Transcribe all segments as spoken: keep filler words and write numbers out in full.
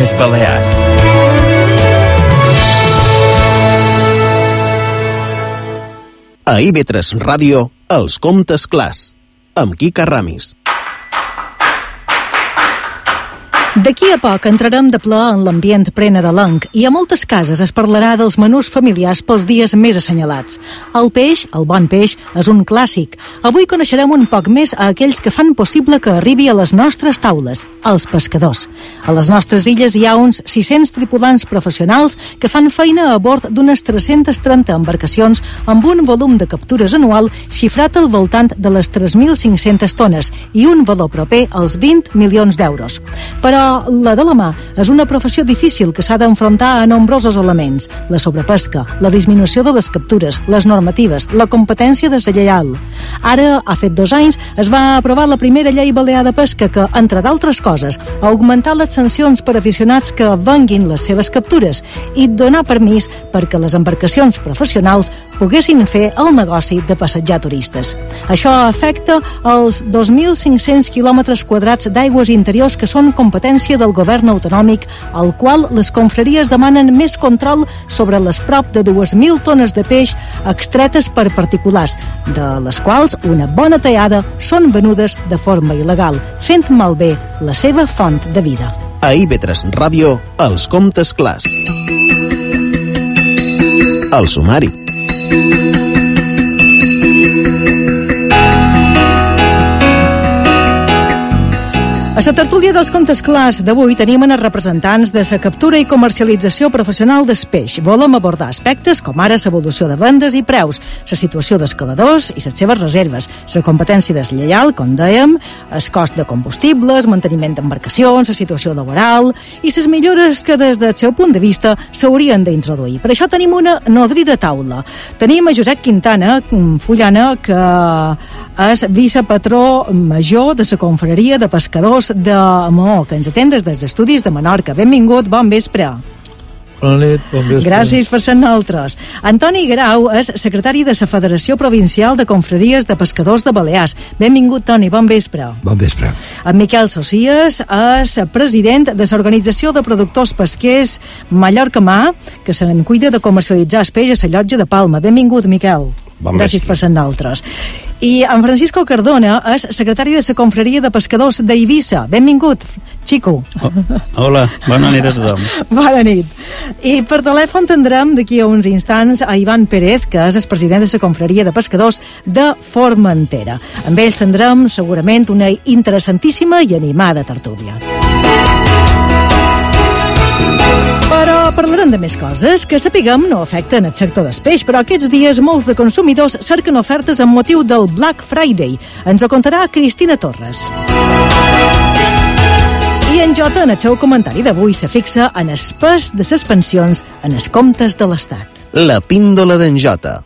Illes Balears. A I V tres Ràdio, Els Comptes Clars, amb Quica Ramis. D'aquí a poc entrarem de ple en l'ambient prenadalenc i a moltes cases es parlarà dels menús familiars pels dies més assenyalats. El peix, el bon peix, és un clàssic. Avui coneixerem un poc més a aquells que fan possible que arribi a les nostres taules, els pescadors. A les nostres illes hi ha uns sis-cents tripulants professionals que fan feina a bord d'unes tres-centes trenta embarcacions amb un volum de captures anual xifrat al voltant de les tres mil cinc-centes tones i un valor proper als vint milions d'euros. Però la de la mà és una professió difícil que s'ha d'enfrontar a nombrosos elements: la sobrepesca, la disminució de les captures, les normatives, la competència deslleial. Ara, ha fet dos anys, es va aprovar la primera llei balear de pesca que, entre d'altres coses, ha augmentat les sancions per aficionats que venguin les seves captures i donar permís perquè les embarcacions professionals poguessin fer el negoci de passejar turistes. Això afecta els dos mil cinc-cents quilòmetres quadrats d'aigües interiors que són competència del govern autonòmic, al qual les confraries demanen més control sobre les prop de dues mil tones de peix extretes per particulars, de les quals una bona tallada són venudes de forma il·legal, fent malbé la seva font de vida. A I V tres Ràdio, Els Comptes Clars. El sumari. A la tertúlia dels Comptes Clars d'avui tenim els representants de la captura i comercialització professional del peix. Volem abordar aspectes com ara l'evolució de vendes i preus, la situació d'escaladors i les seves reserves, la competència deslleial, com dèiem, el cost de combustibles, manteniment d'embarcacions, la situació laboral i les millores que des del seu punt de vista s'haurien d'introduir. Per això tenim una nodrida taula. Tenim a Josep Quintana, Fullana, que és vicepatró major de la confraria de pescadors de Maó, que ens atén des dels estudis de Menorca. Benvingut, bon vespre. Bona nit, bon vespre. Gràcies per ser nosaltres. Antoni Grau és secretari de la Federació Provincial de Confraries de Pescadors de Balears. Benvingut, Toni, bon vespre. Bon vespre. En Miquel Socias és president de l'Organització de Productors Pesquers Mallorca Mà, que se'n cuida de comercialitzar el peix a la llotja de Palma. Benvingut, Miquel. Bon Gràcies vespre. per ser nosaltres. I en Francisco Cardona és secretari de la Confraria de Pescadors d'Eivissa. Benvingut, Chico. Oh, hola, bona nit a tothom. Bona nit. I per telèfon tindrem d'aquí a uns instants a Ivan Pérez, que és el president de la Confraria de Pescadors de Formentera. Amb ells tindrem segurament una interessantíssima i animada tertúlia. Però parlarem de més coses que sapiguem no afecten el sector del peix, però aquests dies molts de consumidors cerquen ofertes amb motiu del Black Friday. Ens ho contarà Cristina Torres. I en Jota, en el seu comentari d'avui, se fixa en el pes de les pensions en els comptes de l'Estat. La píndola d'en Jota.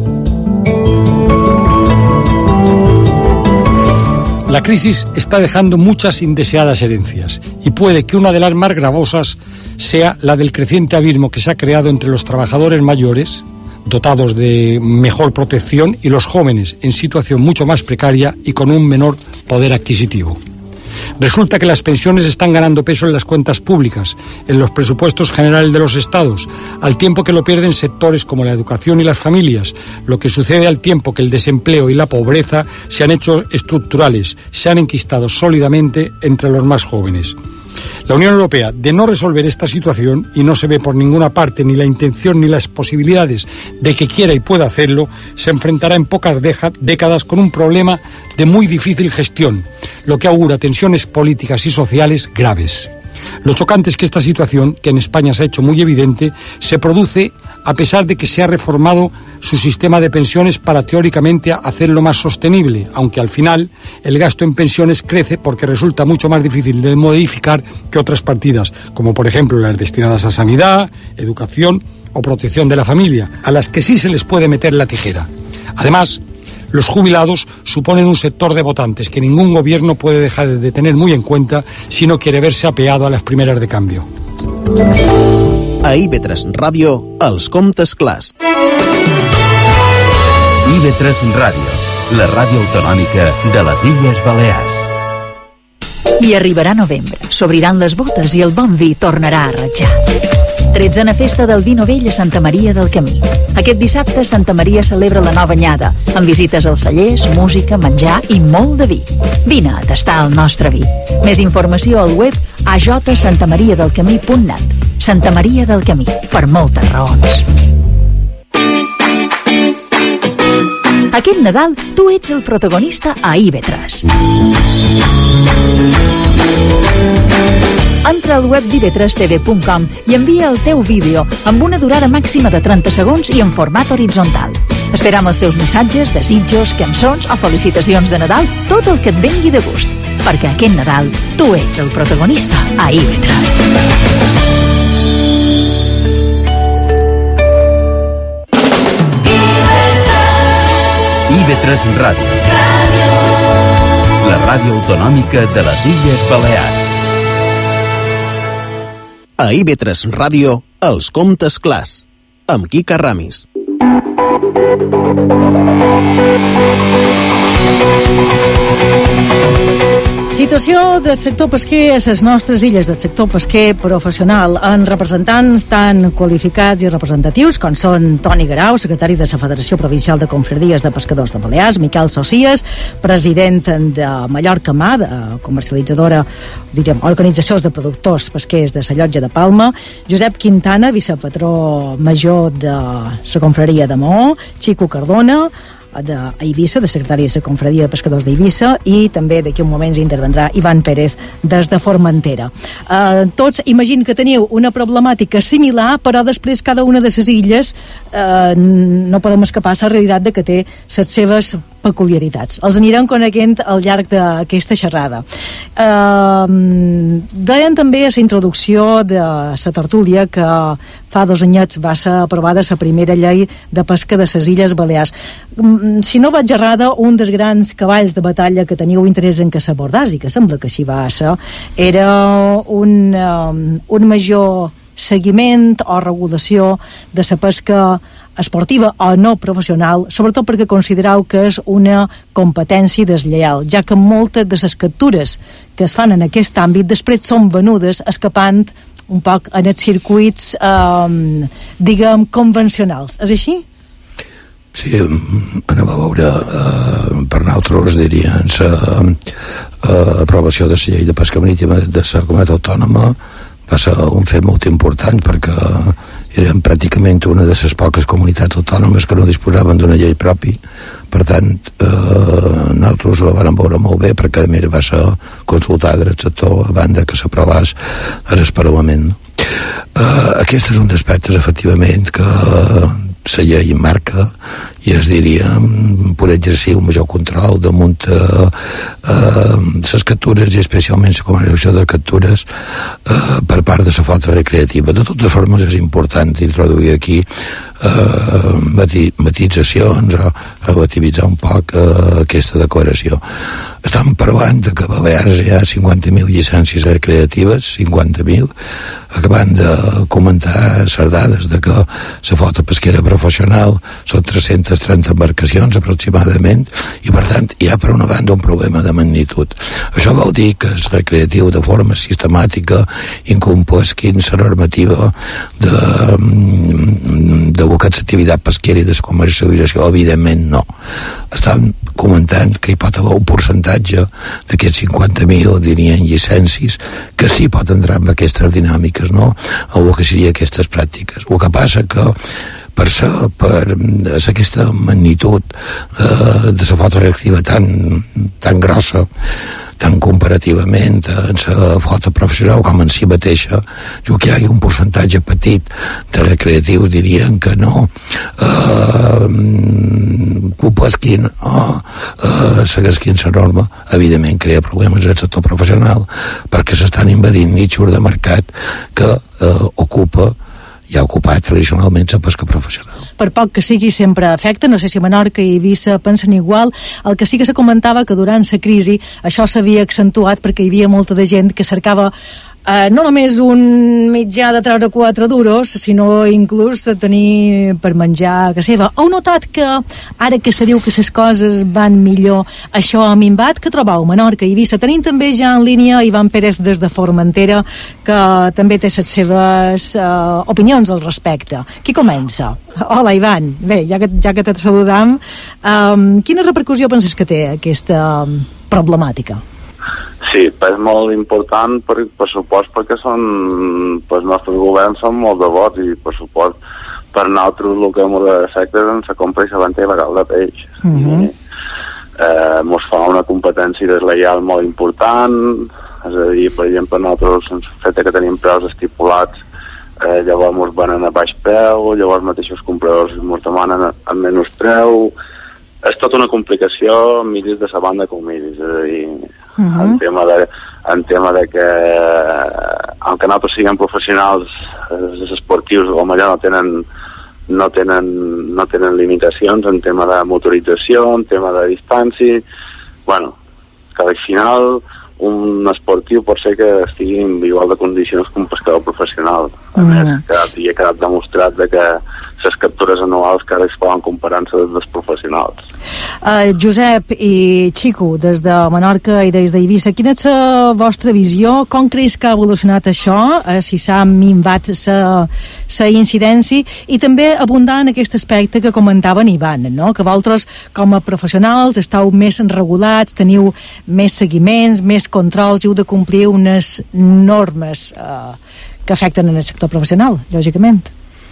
La crisis está dejando muchas indeseadas herencias y puede que una de las más gravosas sea la del creciente abismo que se ha creado entre los trabajadores mayores, dotados de mejor protección, y los jóvenes en situación mucho más precaria y con un menor poder adquisitivo. Resulta que las pensiones están ganando peso en las cuentas públicas, en los presupuestos generales de los estados, al tiempo que lo pierden sectores como la educación y las familias, lo que sucede al tiempo que el desempleo y la pobreza se han hecho estructurales, se han enquistado sólidamente entre los más jóvenes. La Unión Europea, de no resolver esta situación, y no se ve por ninguna parte ni la intención ni las posibilidades de que quiera y pueda hacerlo, se enfrentará en pocas deja, décadas con un problema de muy difícil gestión, lo que augura tensiones políticas y sociales graves. Lo chocante es que esta situación, que en España se ha hecho muy evidente, se produce a pesar de que se ha reformado su sistema de pensiones para teóricamente hacerlo más sostenible, aunque al final el gasto en pensiones crece porque resulta mucho más difícil de modificar que otras partidas, como por ejemplo las destinadas a sanidad, educación o protección de la familia, a las que sí se les puede meter la tijera. Además, los jubilados suponen un sector de votantes que ningún gobierno puede dejar de tener muy en cuenta si no quiere verse apeado a las primeras de cambio. A I V tres Ràdio, Els Comptes Clars. I V tres Ràdio, la ràdio autonòmica de les Illes Balears. I arribarà novembre, s'obriran les botes i el bon vi tornarà a ratjar. tretzena festa del vi novell a Santa Maria del Camí. Aquest dissabte Santa Maria celebra la nova anyada, amb visites als cellers, música, menjar i molt de vi. Vine a tastar el nostre vi. Més informació al web a j santamaria del camí punt net. Santa Maria del Camí, per moltes raons. Aquest Nadal, tu ets el protagonista a I V tres. Entra al web d'I V tres T V punt com i envia el teu vídeo amb una durada màxima de trenta segons i en format horitzontal. Esperam els teus missatges, desitjos, cançons o felicitacions de Nadal, tot el que et vengui de gust. Perquè aquest Nadal tu ets el protagonista a I V tres. I V tres Ràdio. La ràdio autonòmica de les Illes Balears. A I V tres Ràdio, Els Comptes Clars, amb Quica Ramis. Situació del sector pesquer a les nostres illes, del sector pesquer professional, en representants tan qualificats i representatius com són Toni Garau, secretari de la Federació Provincial de Confraries de Pescadors de Balears, Miquel Socias, president de Mallorca Mà, de comercialitzadora, diríem, organitzacions de productors pesquers de la Llotja de Palma, Josep Quintana, vicepatró major de la Confraria de Maó, Xico Cardona, d'Eivissa, de secretari de la Confraria de Pescadors d'Eivissa, i també d'aquí un moment intervendrà Ivan Pérez des de Formentera. Eh, tots imagino que teniu una problemàtica similar, però després cada una de les illes eh, no podem escapar a la realitat de que té les seves peculiaritats. Els anirem coneixent al llarg d'aquesta xerrada. Eh, deien també a la introducció de la tertúlia que fa dos anyets va ser aprovada la primera llei de pesca de les Illes Balears. Si no vaig errada, un dels grans cavalls de batalla que teniu interès en que s'abordàs, i que sembla que així va ser, era un, um, un major seguiment o regulació de la pesca esportiva o no professional, sobretot perquè considereu que és una competència deslleial, ja que moltes de les captures que es fan en aquest àmbit després són venudes escapant un poc en els circuits eh, diguem convencionals. És així? Sí, anem a veure, eh, per nosaltres dirien l'aprovació de la llei de pesca marítima de la comunitat autònoma va ser un fet molt important, perquè érem pràcticament una de les poques comunitats autònomes que no disposaven d'una llei propi. Per tant, eh, nosaltres ho vam veure molt bé, perquè a més va ser consultada el sector a banda que s'aprovés el Parlament. Eh, aquest és un dels aspectes, efectivament, que la llei marca, i es diria poder exercir un major control damunt eh, eh, les captures, i especialment la comercialització de captures eh, per part de la flota recreativa. De totes formes, és important introduir aquí eh, mati matitzacions o relativitzar un poc eh, aquesta declaració. Estem parlant de que a Balears hi ha cinquanta mil llicències recreatives, cinquanta mil, acabant de comentar les dades de que la flota pesquera professional són tres-centes trenta embarcacions aproximadament, i per tant hi ha per una banda un problema de magnitud. Això vol dir que els recreatius de forma sistemàtica incomplesquin la normativa de, de aquesta activitat pesquera i de la comercialització. Evidentment no. Estan comentant que hi pot haver un percentatge d'aquests cinquanta mil, dirien, llicències que sí pot entrar en aquestes dinàmiques, no? O el que seria aquestes pràctiques. El que passa que per ser, per aquesta magnitud eh, de la flota recreativa tan, tan grossa, tant comparativament en la flota professional com en si mateixa, jo que hi hagi un percentatge petit de recreatius, dirien que no eh, complesquin o eh, seguesquin la norma. Evidentment crea problemes al sector professional, perquè s'estan invadint nichos de mercat que eh, ocupa i ha ocupat tradicionalment la pesca professional. Per poc que sigui, sempre afecta. No sé si Menorca i Eivissa pensen igual. El que sí que se comentava que durant la crisi això s'havia accentuat perquè hi havia molta de gent que cercava eh, no només un mitjà de treure quatre duros, sinó inclús de tenir per menjar a casa seva. Heu notat que ara que se diu que les coses van millor, això ha minvat? Que trobeu Menorca i Eivissa? Tenim també ja en línia Ivan Pérez des de Formentera, que també té les seves eh, opinions al respecte. Qui comença? Hola, Ivan. Bé, ja que, ja que te saludam, um, quina repercussió penses que té aquesta problemàtica? Sí, és molt important, per, per supost, perquè són, els nostres governs són molt devots i, per supost, per nosaltres el que hem de sector és la compra i la venda il·legal de peix. Uh-huh. I, eh, mos fa una competència deslleial molt important, és a dir, per exemple, nosaltres, el fet que tenim preus estipulats, eh, llavors mos venen a baix preu, llavors mateixos compradors mos demanen a, a menys preu. És tota una complicació, miris de la banda com miris, és a dir, uh-huh. en, tema de, en tema de que, aunque nosaltres siguem professionals, els esportius o millor no tenen, no tenen, no tenen limitacions en tema de motorització, en tema de distància, bueno, que al final un esportiu pot ser que estigui en igual de condicions que un pescador professional. A uh-huh. més, que ha quedat demostrat de que les captures anuals que ara es poden comparar-se dels professionals. Uh, Josep i Xico, des de Menorca i des d'Eivissa, quina és la vostra visió? Com creus que ha evolucionat això? Uh, si s'ha minvat la incidència? I també abundar en aquest aspecte que comentaven Ivan, no? Que vosaltres, com a professionals, esteu més regulats, teniu més seguiments, més controls, i heu de complir unes normes uh, que afecten en el sector professional, lògicament.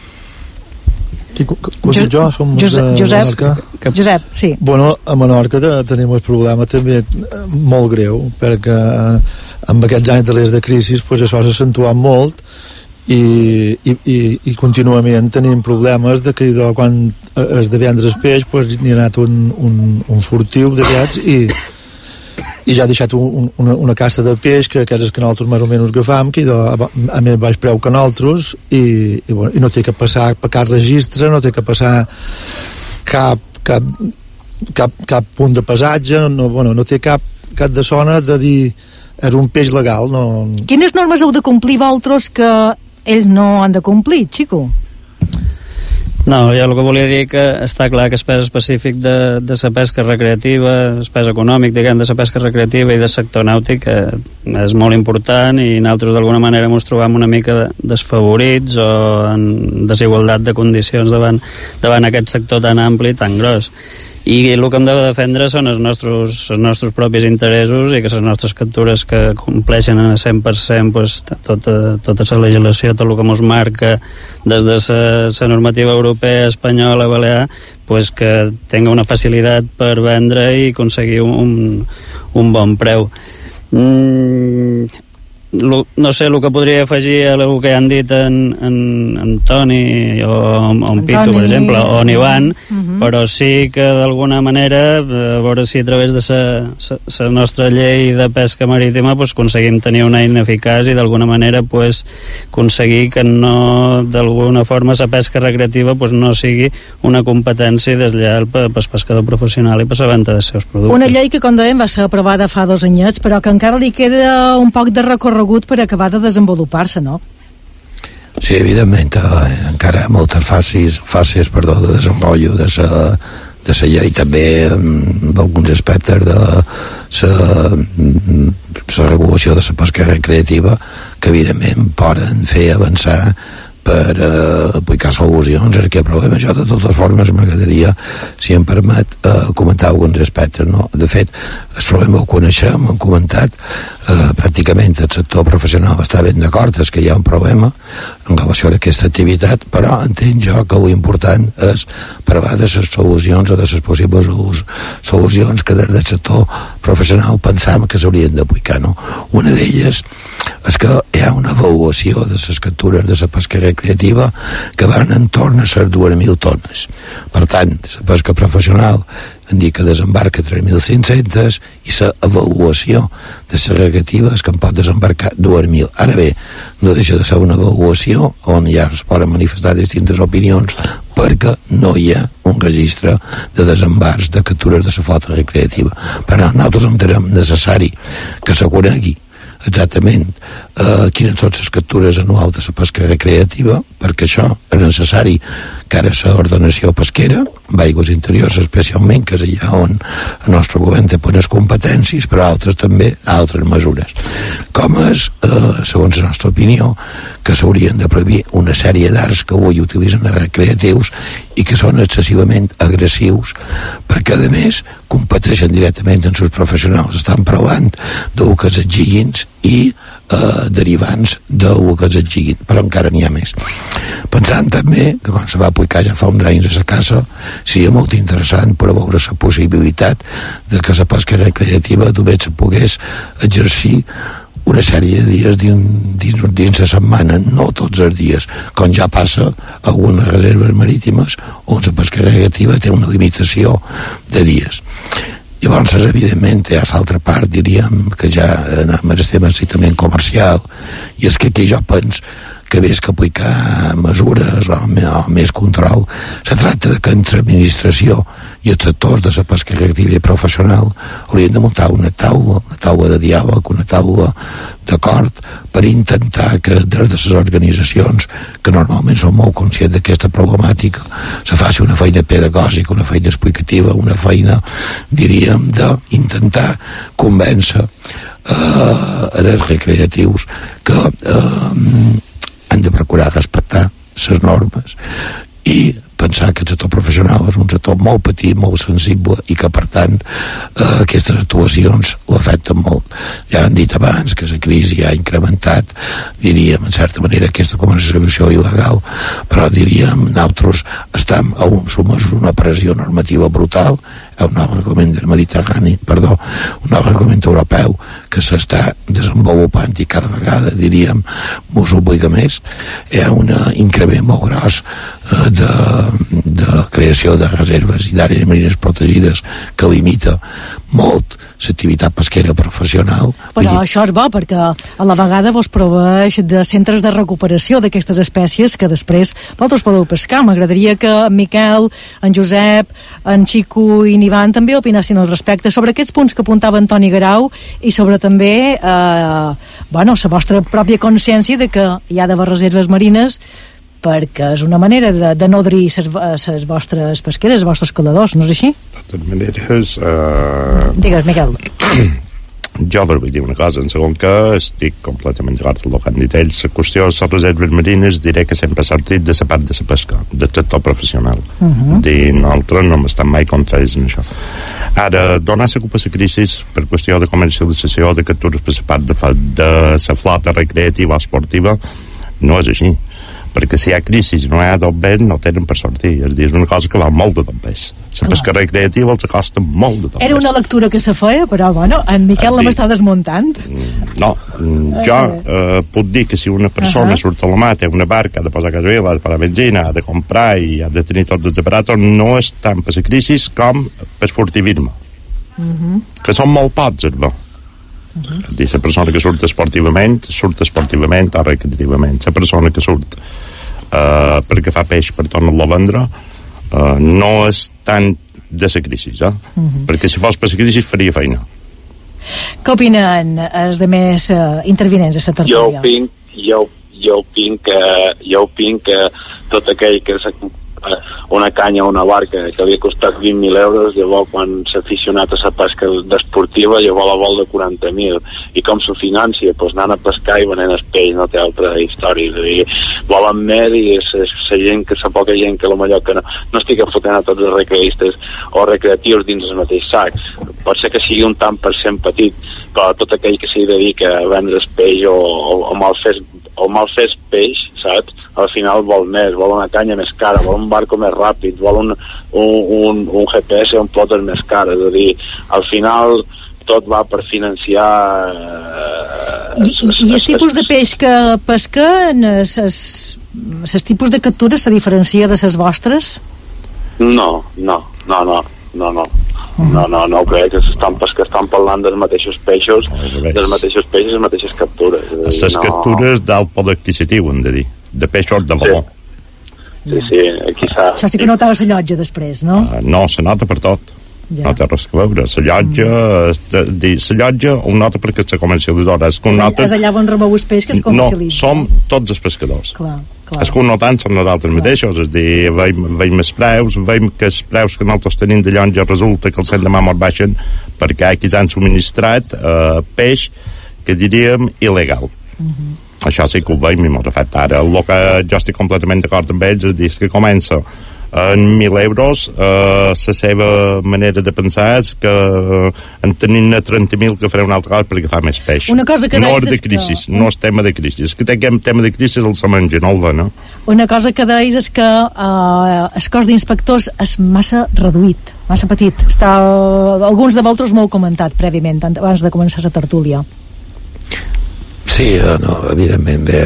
Qui, jo, jo som Josep, de Josep, Menorca. Josep, sí. Bueno, a Menorca te, tenim un problema també molt greu, perquè amb aquests anys de les de crisi pues, això s'ha accentuat molt i, i, i, i contínuament tenim problemes de que quan es de vendre el peix pues, n'hi ha anat un, un, un furtiu d'aquests i i ja ha deixat un, una, una casta de peix que, que és el que nosaltres més o menys agafam, que a, a més baix preu que nosaltres i, i, bueno, i no té que passar per cap registre, no té que passar cap, cap, cap, cap punt de pesatge, no, bueno, no té cap, cap de zona de dir és un peix legal. No... Quines normes heu de complir vosaltres que ells no han de complir, Xico? No, jo el que volia dir que està clar que el pes específic de, de la pesca recreativa, el pes econòmic, diguem, de la pesca recreativa i del sector nàutic eh, és molt important i nosaltres d'alguna manera ens trobam una mica desfavorits o en desigualtat de condicions davant, davant aquest sector tan ampli i tan gros. I el que hem de defendre són els nostres, els nostres propis interessos i que les nostres captures que compleixen en el cent per cent pues, tota, tota la legislació, tot el que ens marca des de la normativa europea, espanyola, balear, pues, que tenga una facilitat per vendre i aconseguir un, un bon preu. Mm, Lo, no sé, el que podria afegir a el que han dit en, en, en Toni o en Pitu, per exemple, o en Ivan, uh-huh. però sí que d'alguna manera, a veure si a través de la nostra llei de pesca marítima pues, aconseguim tenir una eina eficaç i d'alguna manera pues, aconseguir que no, d'alguna forma, la pesca recreativa pues, no sigui una competència deslleial per al pescador professional i per la venda dels seus productes. Una llei que, com dèiem, va ser aprovada fa dos anyets, però que encara li queda un poc de recorregut per acabar de desenvolupar-se, no? Sí, evidentment, eh, encara hi ha moltes fases, fases perdó, de desenvolupament de la de la llei, també amb alguns aspectes de la, la regulació de la pesca recreativa que evidentment poden fer avançar per uh, aplicar solucions a aquest problema. Jo de totes formes m'agradaria, si em permet, uh, comentar alguns aspectes, no? De fet, el problema ho coneixem, hem comentat, uh, pràcticament el sector professional està ben d'acord, és que hi ha un problema en relació a aquesta activitat, però entenc jo que l'important és parlar de les solucions o de les possibles solucions que des del sector professional pensam que s'haurien d'aplicar, no? Una d'elles és que hi ha una avaluació de les captures de la pesca recreativa que van en torn a les dues mil tones. Per tant, la pesca professional indica desembarca tres mil cinc-centes i l'avaluació de les recreatives que en pot desembarcar dues mil. Ara bé, no deixa de ser una avaluació on ja es poden manifestar distintes opinions perquè no hi ha un registre de desembarcs de captures de la flota recreativa. Per tant, nosaltres entenem necessari que se conegui exactament eh, quines són les captures anuals de la pesca recreativa, perquè això és necessari que ara l'ordenació pesquera, d'aigües interiors especialment, que és allà on el nostre govern té bones competències, però altres també altres mesures, com és, eh, segons la nostra opinió, que s'haurien de prohibir una sèrie d'arts que avui utilitzen els recreatius i que són excessivament agressius, perquè a més competeixen directament amb els professionals. Estan parlant del que s'exigin i eh, derivants del que s'exigin, però encara n'hi ha més. Pensant també que quan se va aplicar ja fa uns anys a la casa seria molt interessant per veure la possibilitat de que la pesca recreativa només se pogués exercir una sèrie de dies dins, dins, dins la setmana, no tots els dies, com ja passa a algunes reserves marítimes on la pesca recreativa té una limitació de dies. Llavors, evidentment, hi ha l'altra part, diríem, que ja anem al tema estrictament comercial, i és que aquí jo penso que més que aplicar mesures o, o més control, se tracta de que entre administració i els sectors de la pesca recreativa i professional haurien de muntar una taula, una taula de diàleg, una taula d'acord per intentar que des de les organitzacions que normalment són molt conscients d'aquesta problemàtica se faci una feina pedagògica, una feina explicativa, una feina, diríem, d'intentar convèncer eh, els recreatius que eh, han de procurar respectar les normes i pensar que el sector professional és un sector molt petit, molt sensible i que per tant eh, aquestes actuacions ho afecten molt. Ja han dit abans que la crisi ha incrementat, diríem en certa manera, aquesta comercialització il·legal, però diríem nosaltres estem a un, sotmesos a una pressió normativa brutal, hi ha un nou reglament del Mediterrani, perdó, un nou reglament europeu que s'està desenvolupant i cada vegada, diríem, mos obliga més. Hi ha un increment molt gros eh, de, de creació de reserves i d'àrees marines protegides que limita molt l'activitat pesquera professional. Però això és bo, perquè a la vegada vos proveix de centres de recuperació d'aquestes espècies que després vosaltres podeu pescar. M'agradaria que en Miquel, en Josep, en Xico i en Ivan també opinessin al respecte sobre aquests punts que apuntava Antoni Garau i sobre també eh, bueno, la vostra pròpia consciència de que hi ha d'haver reserves marines perquè és una manera de, de nodrir les vostres pesqueres, els vostres caladors, no és així? De totes maneres... Uh... Digues, Miquel. Jo vull dir una cosa, en segon que estic completament d'acord amb el que han dit ells. La qüestió de les reserves marines diré que sempre ha sortit de la part de la pesca, del sector professional. Uh-huh. I nosaltres no hem estat mai contraris en això. Ara, donar la culpa a la crisi per qüestió de comercialització de captures per la part de, de la flota recreativa o esportiva no és així, perquè si hi ha crisi i no hi ha dobbers no tenen per sortir, és a dir, és una cosa que va molt de dobbers. La pesca recreativa els costa molt de dobbers. Era una lectura que se feia, però bueno, en Miquel la m'està desmuntant. No, jo eh, puc dir que si una persona uh-huh. surt a la mà, té una barca, ha de posar gasoil, ha de posar benzina, ha de comprar i ha de tenir tots els aparatos, no és tant per la crisi com per furtivisme, uh-huh. que són molt pocs, és bo. Uh-huh. És dir, la persona que surt esportivament surt esportivament o recreativament. La persona que surt uh, perquè fa peix per tornar-lo a vendre uh, no és tant de la crisi, eh? Uh-huh. Perquè si fos per la crisi faria feina. Què opinen els de més uh, intervinents a la tertúlia? Jo opinc, jo, jo opinc que, jo opinc que tot aquell que s'ha una canya o una barca que havia costat vint mil euros, llavors quan s'ha aficionat a la pesca desportiva llavors la vol de quaranta mil, i com s'ho financia? Doncs anant a pescar i venent el peix, no té altra història, és a dir, volen més i la gent, que la poca gent que potser que no, no estic fotent a tots els recreistes o recreatius dins el mateix sac, pot ser que sigui un tant per cent petit, però tot aquell que s'hi dedica a vendre el peix o, o, o mal fes o mal fes peix, saps? Al final vol més, vol una canya més cara, vol un barco més ràpid, vol un, un, un, un G P S o un plotter més car, és a dir, al final tot va per financiar eh, I, i, i els tipus de peix que pesquen, els tipus de captures se diferencia de les vostres? No, no, no, no, no, no. No, no, no ho crec, que estan, que estan parlant dels mateixos peixos, dels mateixos peixos i les mateixes captures. Les no... captures d'alt poder adquisitiu, hem de dir, de peixos de valor. Sí, sí, sí, aquí s'ha... Això sí que notava la llotja després, no? Uh, no, se nota per tot. ja. No té res que veure. La llotja, mm. la llotja, un nota perquè és la comercialitzadora. És, que un nota... és allà on remou el peix que es comercialitza. No, som tots els pescadors. Clar, clar. És que un notant som nosaltres clar. mateixos, és a dir, veiem, veiem els preus, veiem que els preus que nosaltres tenim de llotja resulta que els demà molt baixen perquè aquí han subministrat eh, peix que diríem il·legal. Mm-hmm. Això sí que ho veiem i m'ho afecta ara. El que jo estic completament d'acord amb ells és dir que comença en mil euros, eh, la seva manera de pensar és que en tenint trenta mil que farà un altre cop perquè fa més peix. Una cosa que no és de crisi, que... no és tema de crisi. És que tinguem tema de crisi el se menja, no el va, no? Una cosa que deis és que eh, el cos d'inspectors és massa reduït, massa petit. Està, alguns de vosaltres m'ho heu comentat prèviament, abans de començar la tertúlia. Sí, no, evidentment bé,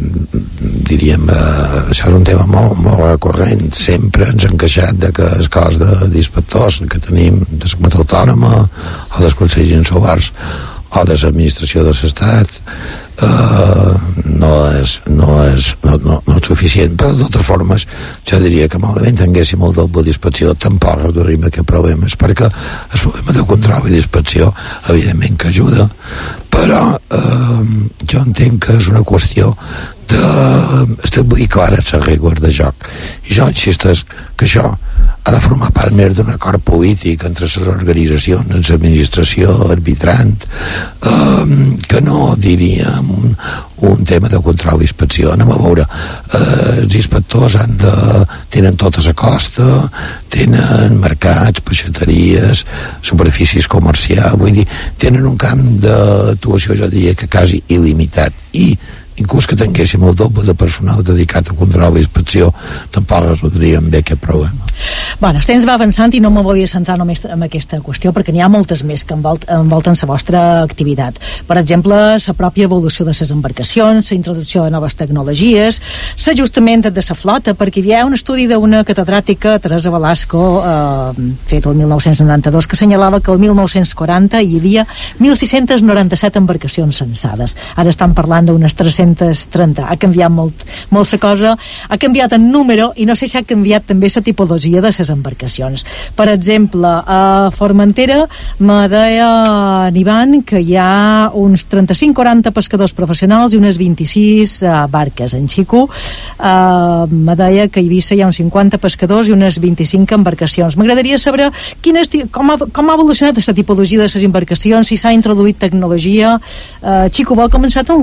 diríem eh, això és un tema molt, molt recurrent. Sempre ens hem queixat de que el cos d'inspectors que tenim de la comunitat autònoma o dels consells insulars o de l'administració de l'Estat eh, no, és, no, és, no, no, no és suficient, però de totes formes jo diria que malament tinguéssim el doble d'inspecció tampoc reduïm aquests problemes, perquè el problema de control i d'inspecció evidentment que ajuda, però eh, jo entenc que és una qüestió d'establir clares les regles de joc, i jo insisteix que això ha de formar part més d'un acord polític entre les organitzacions, l'administració arbitrant, eh, que no diríem un, un tema de control i inspecció. Anem a veure, eh, els inspectors han de, tenen tota la costa, tenen mercats, peixateries, superfícies comercials, vull dir, tenen un camp d'actuació, jo diria que quasi il·limitat, i inclús que tinguéssim el doble de personal dedicat a control i inspecció tampoc resoldríem bé aquest problema. Bueno, el temps va avançant i no me volia centrar només en aquesta qüestió perquè n'hi ha moltes més que envolt, envolten la vostra activitat. Per exemple, la pròpia evolució de les embarcacions, la introducció de noves tecnologies, l'ajustament de la flota, perquè hi ha un estudi d'una catedràtica, Teresa Velasco, eh, fet el mil nou-cents noranta-dos, que assenyalava que el mil nou-cents quaranta hi havia mil sis-cents noranta-set embarcacions censades. Ara estan parlant d'unes tres-centes trenta. Ha canviat molt, molt la cosa, ha canviat el número i no sé si ha canviat també la tipologia de les embarcacions. Per exemple, a Formentera me deia Ivan que hi ha uns trenta-cinc quaranta pescadors professionals i unes vint-i-sis uh, barques. En Xico uh, me deia que a Eivissa hi ha uns cinquanta pescadors i unes vint-i-cinc embarcacions. M'agradaria saber quines, com, ha, com ha evolucionat aquesta tipologia de les embarcacions, si s'ha introduït tecnologia. Uh, Xico, vol començar tu?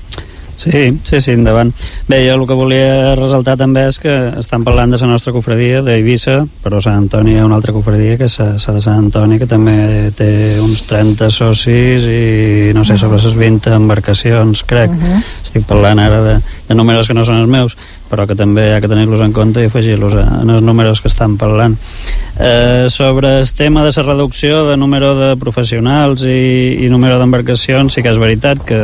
Sí, sí, sí, endavant. Bé, jo el que volia ressaltar també és que estan parlant de la nostra cofradia d'Eivissa, però a Sant Antoni hi ha una altra cofradia que és la de Sant Antoni, que també té uns trenta socis i no sé, sobre les vint embarcacions, crec. Uh-huh. Estic parlant ara de, de números que no són els meus, però que també hi ha que tenir-los en compte i afegir-los en els números que estan parlant. Eh, sobre el tema de la reducció de número de professionals i, i número d'embarcacions, sí que és veritat que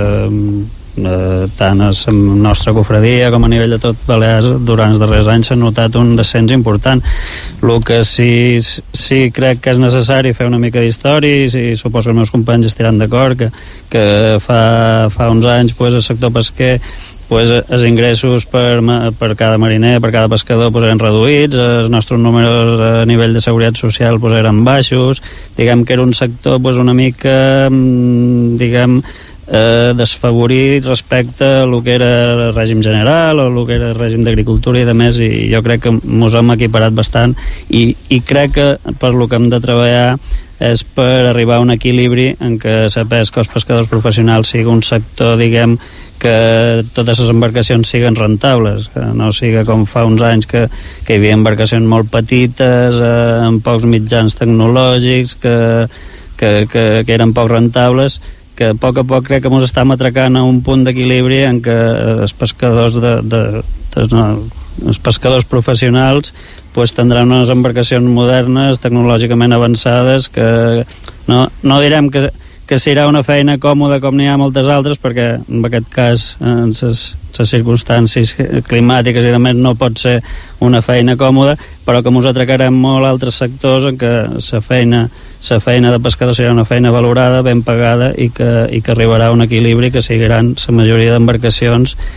Eh, tant a la nostra cofradia com a nivell de tot Balears durant els darrers anys s'ha notat un descens important. El que sí, sí crec que és necessari fer una mica d'història i sí, suposo que els meus companys estaran d'acord que, que fa, fa uns anys pues, el sector pesquer pues, els ingressos per, per cada mariner, per cada pescador pues, eren reduïts, els nostres números a nivell de seguretat social pues, eren baixos, diguem que era un sector pues, una mica diguem Eh, desfavorit respecte a lo que era el règim general o el que era el règim d'agricultura i de més, i jo crec que mos hem equiparat bastant i, i crec que per lo que hem de treballar és per arribar a un equilibri en què la pesca, els pescadors professionals sigui un sector, diguem, que totes les embarcacions siguen rentables, que no siga com fa uns anys que, que hi havia embarcacions molt petites eh, amb pocs mitjans tecnològics que, que, que, que eren poc rentables, que a poc a poc crec que ens estem atracant a un punt d'equilibri en què els pescadors de, de, de, no, els pescadors professionals pues, tindran unes embarcacions modernes, tecnològicament avançades, que no, no direm que, que serà una feina còmoda com n'hi ha moltes altres, perquè en aquest cas en les, les circumstàncies climàtiques i demés no pot ser una feina còmoda, però que ens atracarem molt a altres sectors en què la feina, la feina de pescador serà una feina valorada, ben pagada i que, i que arribarà a un equilibri que seguiran la majoria d'embarcacions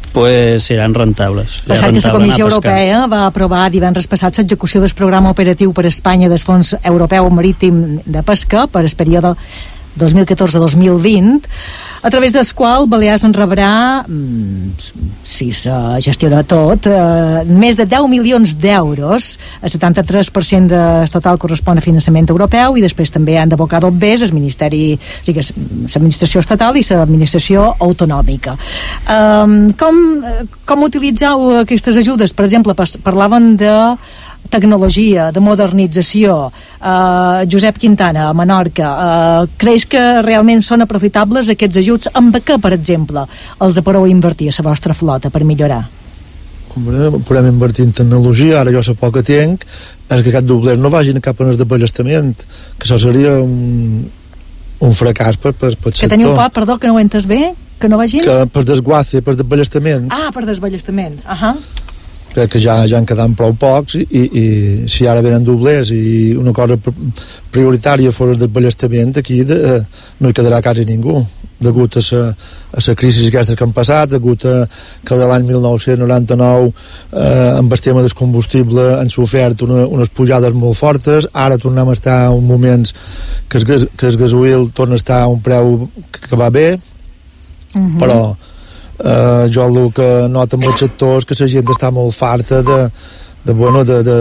pues seran rentables. Per cert que la Comissió Europea va aprovar divendres passat l'execució del programa operatiu per a Espanya del Fons Europeu Marítim de Pesca per el període dos mil catorze dos mil vint, a través del qual Balears en rebrà, si se gestiona tot, eh, més de deu milions d'euros. El setanta-tres per cent del total correspon a finançament europeu i després també han d'abocar dos bes, el Ministeri, o sigui, l'administració estatal i l'administració autonòmica. Um, com, com utilitzeu aquestes ajudes? Per exemple, parlaven de tecnologia, de modernització. uh, Josep Quintana, a Menorca, uh, creus que realment són aprofitables aquests ajuts? Amb què, per exemple, els podeu invertir a la vostra flota per millorar? Hombre, podem invertir en tecnologia. Ara jo la por que tinc és que aquest dobler no vagin cap a de ballestament, que això seria un, un fracàs per, per, per que sector. Teniu por, perdó, que no ho entes bé? Que no vagin? Que per desguace, per desballestament. Ah, per desballestament, ahà. Uh-huh. que ja, ja en queden prou pocs i, i si ara venen doblers i una cosa prioritària fos el desballestament, aquí de, eh, no hi quedarà quasi ningú degut a la crisi aquesta que han passat, degut a que de l'any mil nou-cents noranta-nou eh, amb el tema del combustible han sofert una, unes pujades molt fortes. Ara tornem a estar en moments que el, que el gasoil torna a estar a un preu que, que va bé, uh-huh. però Uh, jo el que noto amb el sector és que la gent està molt farta de, de, bueno, de, de,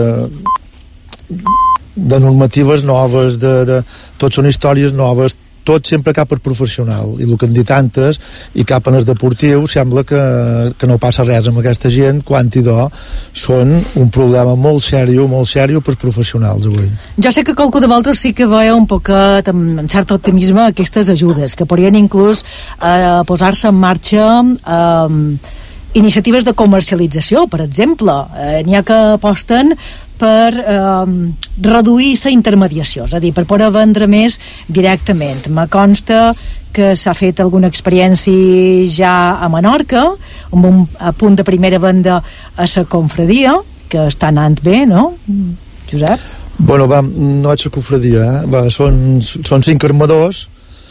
de normatives noves, de, de, tot són històries noves, tot sempre cap al professional, i el que han dit antes i cap en el deportiu sembla que, que no passa res amb aquesta gent, quan i do són un problema molt sèrio, molt sèrio pels professionals avui. Jo sé que qualcú de vosaltres sí que veieu un poquet amb cert optimisme aquestes ajudes, que podrien inclús eh, posar-se en marxa eh, iniciatives de comercialització, per exemple. Eh, n'hi ha que aposten per eh, reduir la intermediació, és a dir, per poder vendre més directament. Me consta que s'ha fet alguna experiència ja a Menorca, amb un a punt de primera venda a la confradia, que està anant bé, no, Josep? Bueno, va, no és la confradia, eh? va, són, són cinc armadors.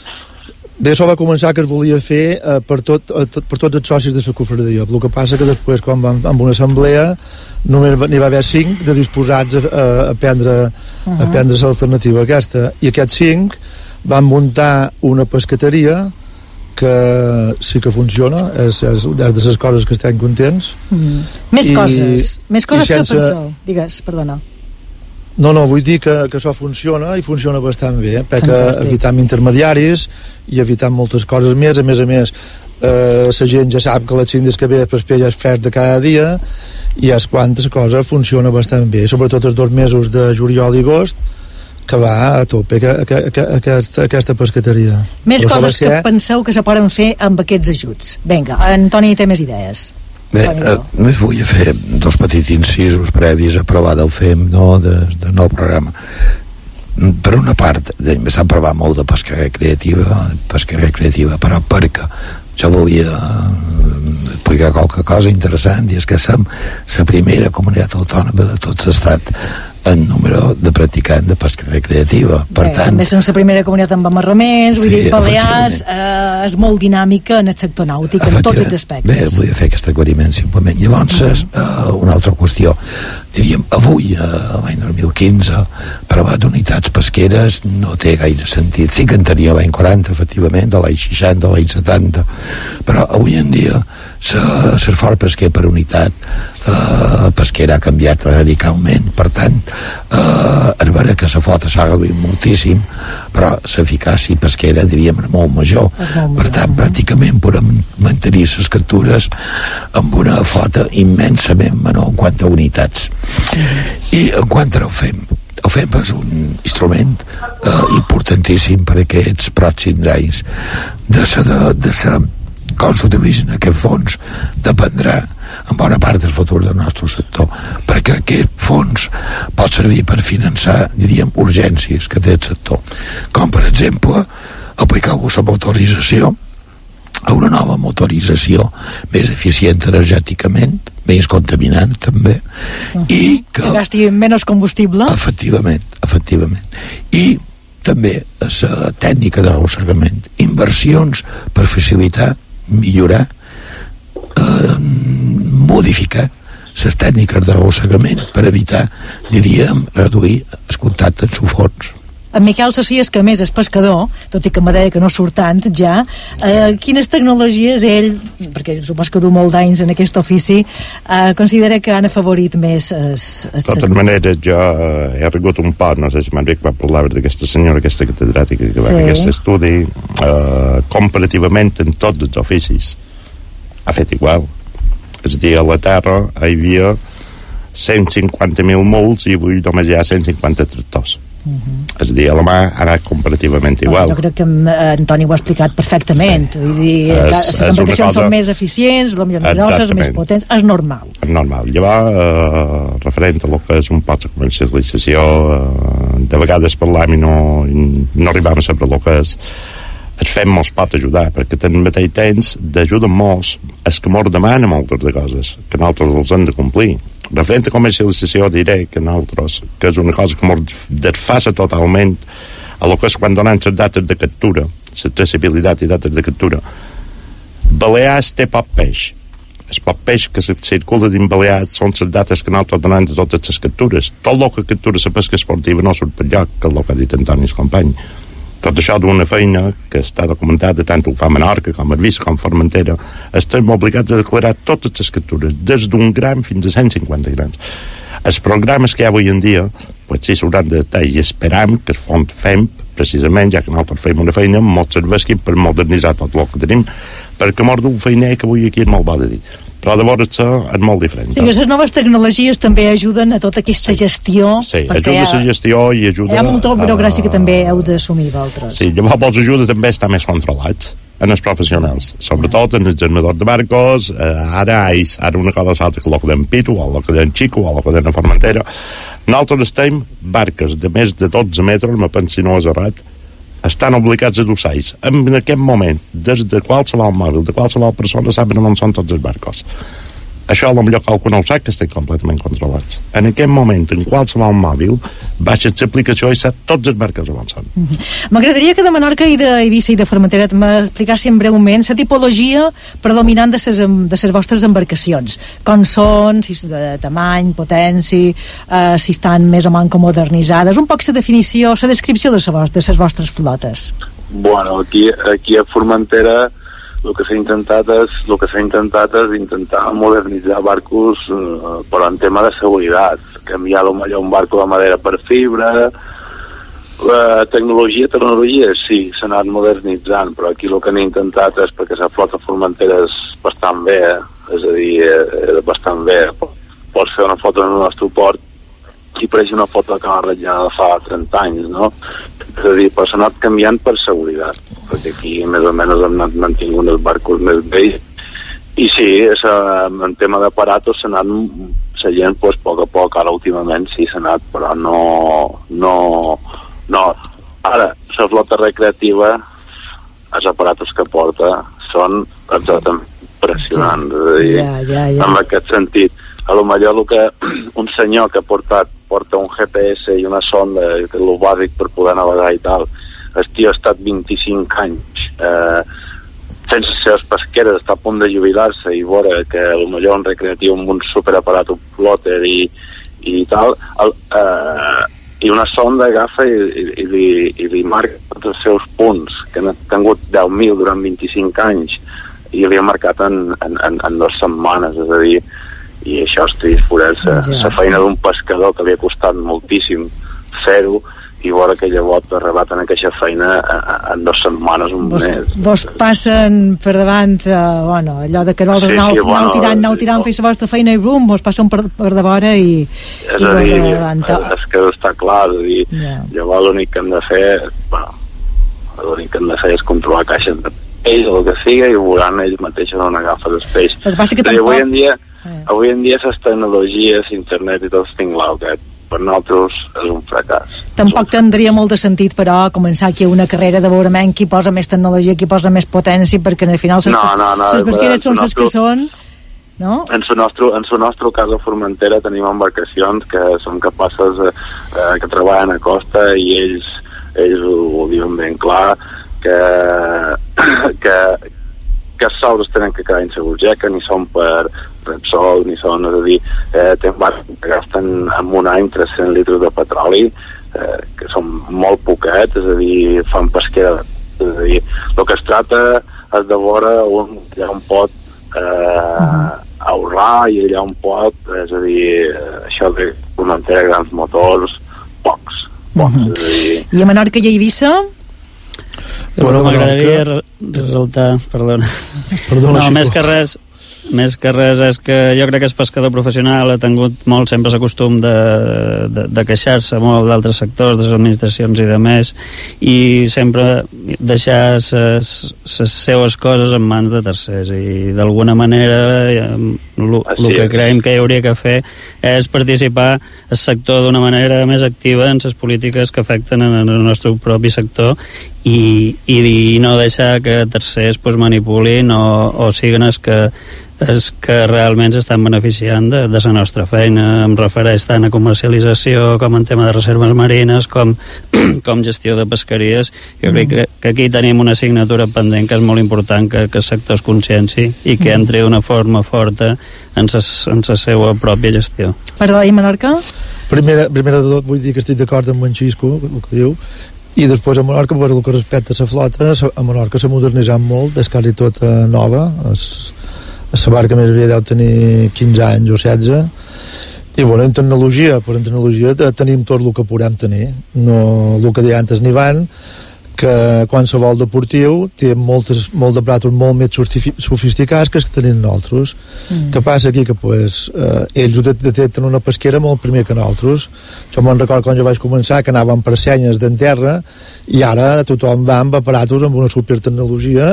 Bé, això va començar que es volia fer eh, per, tot, eh, tot, per tots els socis de la confradia. El que passa que després, quan vam amb una assemblea, només n'hi va haver cinc de disposats a, a, a prendre uh-huh. a prendre l'alternativa aquesta. I aquests cinc van muntar una pescateria que sí que funciona, és, és, és de les coses que estem contents. Uh-huh. Més I, coses, més coses sense... que penseu. Digues, perdona. No, no, vull dir que, que això funciona i funciona bastant bé, perquè Fantàstic. evitam intermediaris i evitam moltes coses més. A més a més, eh, la gent ja sap que les cintes que ve per ja és fresc de cada dia i és quantes coses funciona bastant bé, sobretot els dos mesos de juliol i agost, que va a tope que, que, que, aquesta, aquesta pescateria. Més Però coses ser... que penseu que se poden fer amb aquests ajuts. Vinga, Antoni té més idees. Bé, eh, només vull fer dos petits incisos previs a aprovar del F E M, no, de, de nou programa. Per una part, s'ha aprovat molt de pesca recreativa, pesca recreativa, però perquè jo volia explicar qualque cosa interessant, i és que som la primera comunitat autònoma de tot l'estat en número de practicants de pesca recreativa. Per Bé, tant, també som la primera comunitat amb amarraments, vull sí, dir, Balears eh, és molt dinàmica en el sector nàutic, en tots els aspectes. Bé, vull fer aquest aclariment simplement. Llavors, uh-huh. eh, una altra qüestió. Diríem, avui, eh, l'any dos mil quinze, parlar d'unitats pesqueres no té gaire sentit. Sí que en tenia l'any quaranta, efectivament, de l'any seixanta, de l'any setanta, però avui en dia l'esforç pesquer per unitat eh, pesquera ha canviat radicalment. Per tant, eh, és vera que la flota s'ha reduït moltíssim, però l'eficàcia pesquera, diríem, és molt major. Per tant, pràcticament podem mantenir les captures amb una flota immensament menor en quant a unitats. I en quant al F E M, el F E M és un instrument eh, importantíssim per aquests pròxims anys. De la de, de com s'utilitzen aquests fons dependrà en bona part del futur del nostre sector, perquè aquest fons pot servir per finançar, diríem, urgències que té el sector, com per exemple aplicar la motorització a una nova motorització més eficient energèticament, menys contaminant també, uh-huh. i que, que gasti menys combustible. Efectivament, efectivament. I també la tècnica d'arrossegament, inversions per facilitar, millorar eh, modificar les tècniques d'arrossegament per evitar, diríem, reduir el contacte amb el fons. En Miquel Sacies, que a més és pescador, tot i que me deia que no surt tant ja, eh, quines tecnologies ell, perquè supos que du molt d'anys en aquest ofici, eh, considera que han afavorit més es, es de totes maneres, jo he arribat un poc, no sé si m'enric va parlar d'aquesta senyora, aquesta catedràtica que va fer aquest estudi, eh, comparativament en tots els oficis ha fet igual. És a dir, a la Terra hi havia cent cinquanta mil muls i avui només hi ha cent cinquanta tractors. Uh-huh. És a dir, a la mà ha anat comparativament igual. Jo crec que Antoni ho ha explicat perfectament. Sí. Vull dir, es, les embarcacions cosa... són més eficients, més grosses, més potents, és normal. És normal. Llavors, eh, referent a el que és un poc de comercialització, eh, de vegades parlam i no, no arribam a saber el que és, es fem mos pot ajudar, perquè ten mateix temps d'ajudar mos els que mos demanen moltes de coses, que nosaltres els hem de complir. Referent a comercialització diré que nosaltres, que és una cosa que mos desfassa totalment a lo que és quan donen les dates de captura, la traçabilitat i dates de captura. Balears té poc peix. El poc peix que circula dins Balears són les dates que nosaltres donem de totes les captures. Tot el que captura la pesca esportiva no surt per lloc, que és el que ha dit Antoni el company. Tot això d'una feina que està documentada tant ho fa Menorca com Eivissa com Formentera, estem obligats a declarar totes les captures, des d'un gram fins a cent cinquanta grams. Els programes que hi ha avui en dia, pues sí, s'hauran de detall i esperam que es fem, precisament, ja que nosaltres fem una feina, molt serveixin per modernitzar tot el que tenim, perquè mort d'un feiner que avui aquí és molt bo de dir. Però de veure's és molt diferent. Sí, que les noves tecnologies també ajuden a tota aquesta gestió. Sí, ajuda a la gestió i ajuda... Hi ha molta burocràcia que també heu d'assumir vosaltres. Sí, llavors vols ajuda també a estar més controlats en els professionals, sobretot en els armadors de barcos. eh, ara és ara una cosa altra que el que d'en Pitu o el que d'en Xico o el que d'en Formentera. Nosaltres estem barques de més de dotze metres, me penso si no és errat, estan obligats a dur-se. En aquest moment, des de qualsevol mòbil, de qualsevol persona, saben on són tots els barcos. Això, potser qualcú no ho sap, que estem completament controlats. En aquest moment, en qualsevol mòbil, baixes l'aplicació i sap tots els barcos on són. M'agradaria que de Menorca i d'Eivissa i de Formentera m'explicassin breument la tipologia predominant de les de les vostres embarcacions. Com són, si de tamany, potència, eh, si estan més o menys modernitzades, un poc la definició, la descripció de les vostres flotes. Bueno, aquí, aquí a Formentera el que s'ha intentat és el que s'ha intentat és intentar modernitzar barcos, eh, però en tema de seguretat, canviar potser un barco de madera per fibra. La tecnologia, tecnologia sí, s'ha anat modernitzant, però aquí el que han intentat és, perquè la flota Formentera és bastant bé, és a dir, és bastant bé, pots fer una foto en el nostre port i pareix una foto que va ratllar de fa trenta anys, no? És a dir, però s'ha anat canviant per seguretat, perquè aquí més o menys hem anat mantingut els barcos més vells, i sí, esa, en tema d'aparatos s'ha anat la gent, pues, a poc a poc, ara últimament sí s'ha anat, però no no, no. Ara, la flota recreativa, els aparatos que porta són absolutament impressionants, és a dir, ja, ja, ja. en aquest sentit, a lo millor el que un senyor que ha portat porta un G P S i una sonda, que és el bàsic per poder navegar i tal, el tio ha estat vint-i-cinc anys eh, fent les seves pesqueres, està a punt de jubilar-se i veure que potser un recreatiu amb un superaparat, un plotter i, i tal, el, eh, i una sonda agafa i, i, i, li, i li marca tots els seus punts, que han tingut deu mil durant vint-i-cinc anys, i li ha marcat en, en, en, en dues setmanes, és a dir, i això és trist, la ja. feina d'un pescador que li ha costat moltíssim fer-ho, i veure que llavors arribat en aquesta feina en dues setmanes, un vos, mes. Vos passen per davant, eh, bueno, allò de que vosaltres sí, anau, sí, anau bueno, tirant, anau tirant, fes la vostra feina i brum, vos passen per, per davant i, és i vos adavanta. És que està clar, és a dir, yeah. llavors l'únic que hem de fer, bueno, l'únic que hem de fer és controlar caixes de peix o el que siga i veuran ells mateixos on agafen els peix. El que passa que tampoc... Avui en dia, eh. avui en dia les tecnologies, internet i tot tinc clau, que per nosaltres és un fracàs. Tampoc tindria molt de sentit, però, començar aquí una carrera de veure qui posa més tecnologia, qui posa més potència, perquè al final les no, no, no, pesqueres són les que són, no? En el nostre, en el nostre cas a Formentera tenim embarcacions que són capaces de, eh, que treballen a costa i ells, ells ho, ho diuen ben clar, que, que que els sobres tenen que quedar en la butxaca, ni són per Repsol, ni són, és a dir, eh, tenen barcos que gasten en un any tres-cents litres de petroli, eh, que són molt poquets, és a dir, fan pesquera, és a dir, el que es trata és de veure on allà on pot eh, uh-huh. ahorrar i allà on pot, és a dir, això de comentar grans motors, pocs, pocs, uh-huh. és a dir... I a Menorca i a Eivissa? Bueno, m'agradaria re resultar, perdona, perdona no, més que res més que res és que jo crec que el pescador professional ha tingut molt sempre l'acostum de, de, de queixar-se molt d'altres sectors, de les administracions i de més, i sempre deixar les seues coses en mans de tercers, i d'alguna manera el que creiem que hi hauria que fer és participar el sector d'una manera més activa en les polítiques que afecten en el nostre propi sector, i, i, i no deixar que tercers pues, manipulin o, o siguin els que és que realment s'estan beneficiant de, de la nostra feina. Em refereix tant a comercialització com en tema de reserves marines com, com gestió de pesqueries. Jo crec que, que aquí tenim una assignatura pendent que és molt important que, que el sector es conscienci i que entri d'una forma forta en la en sa seva pròpia gestió. Perdó, i Menorca? Primera, primera de tot vull dir que estic d'acord amb en Xisco, el que diu, i després a Menorca, per el que respecta a la flota, a Menorca s'ha modernitzat molt, és quasi tota nova, és la barca més aviat deu tenir quinze anys o setze, i bueno, en tecnologia, però en tecnologia tenim tot el que podem tenir, no el que deia antes n'hi van, que qualsevol deportiu té moltes, molt de pratos molt més sofisticats que els que tenim nosaltres. Mm. Què passa aquí? Que pues, eh, ells ho detecten una pesquera molt primer que nosaltres. Jo me'n recordo quan jo vaig començar que anàvem per senyes d'en terra, i ara tothom va amb aparatos amb una supertecnologia,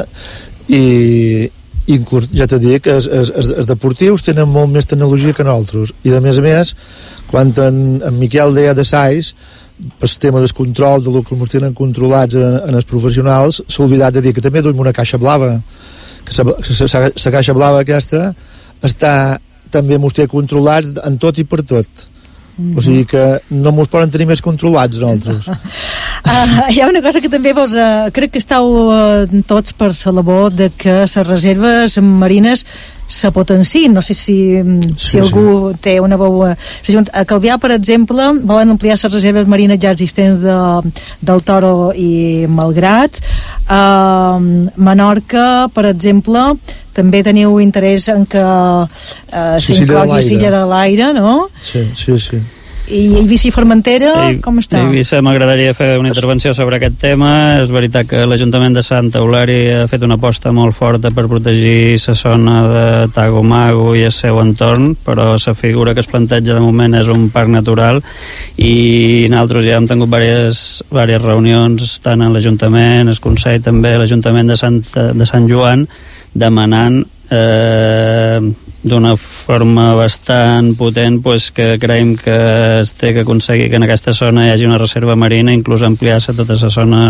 i inclús, ja t'he dit que els, els, els deportius tenen molt més tecnologia que nosaltres, i a més a més quan en, en Miquel deia de Sais per el tema del control de lo que ens tenen controlats en, en els professionals, s'ha oblidat de dir que també duim una caixa blava, que la caixa blava aquesta està també ens té controlats en tot i per tot. Mm-hmm. O sigui que no mos poden tenir més controlats nosaltres. uh, hi ha una cosa que també vos, uh, crec que estàu uh, tots per la labor de que les reserves marines se potenciïn. No sé si, sí, si algú sí. té una veu. A Calvià, per exemple, volen ampliar les reserves marines ja existents de, del Toro i Malgrats. Uh, Menorca, per exemple, també teniu interès en que uh, s'inclogui Silla de l'Aire, no? Sí, sí, sí. I Eivissa i Formentera, I, com està? Eivissa, m'agradaria fer una intervenció sobre aquest tema. És veritat que l'Ajuntament de Santa Eulària ha fet una aposta molt forta per protegir la zona de Tagomago i el seu entorn, però la figura que es planteja de moment és un parc natural, i nosaltres ja hem tingut diverses, diverses reunions tant en l'Ajuntament, el Consell també, l'Ajuntament de, Santa, de Sant Joan, demanant eh, d'una forma bastant potent pues, que creiem que es té que aconseguir que en aquesta zona hi hagi una reserva marina, inclús ampliar-se tota la zona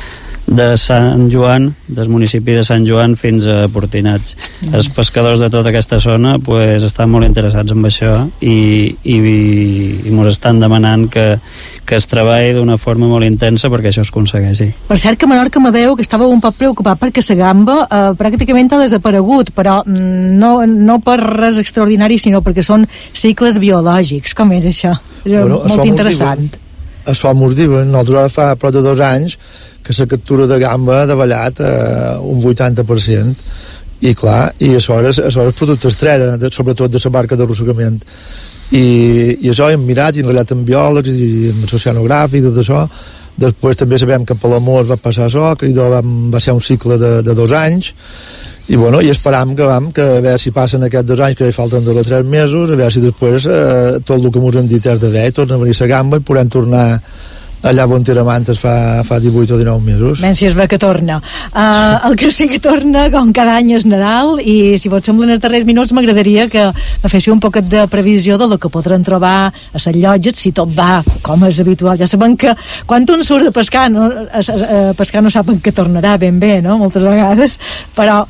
de Sant Joan, del municipi de Sant Joan fins a Portinats. Mm. Els pescadors de tota aquesta zona pues, estan molt interessats en això i, i, i mos estan demanant que, que es treballi d'una forma molt intensa perquè això es aconsegueixi. Per cert que Menorca m'adeu que estava un poc preocupat perquè la gamba eh, pràcticament ha desaparegut, però no, no per res extraordinari, sinó perquè són cicles biològics. Com és això? Bueno, molt això interessant. Això mos diuen, nosaltres ara fa prop de dos anys que la captura de gamba ha davallat eh, un vuitanta per cent, i clar, i això és, això és producte estrella, de, sobretot de la barca d'arrossegament, i, i això hem mirat i hem relat amb biòlegs i amb oceanogràfic i tot això. Després també sabem que a Palamós va passar això, que va, va ser un cicle de, de dos anys, i bueno, i esperam que vam, que a veure si passen aquests dos anys, que hi falten dos o tres mesos, a veure si després eh, tot el que ens han dit és de bé, torna a venir la gamba i podem tornar allà on era Mantes fa, fa divuit o dinou mesos. Ben, si es ve que torna. Uh, el que sí que torna, com cada any, és Nadal, i si pot semblar en els darrers minuts m'agradaria que me féssiu un poquet de previsió de lo que podran trobar a les llotges, si tot va com és habitual. Ja saben que quan un surt de pescar, no, a, a, a pescar no saben que tornarà ben bé, no?, moltes vegades, però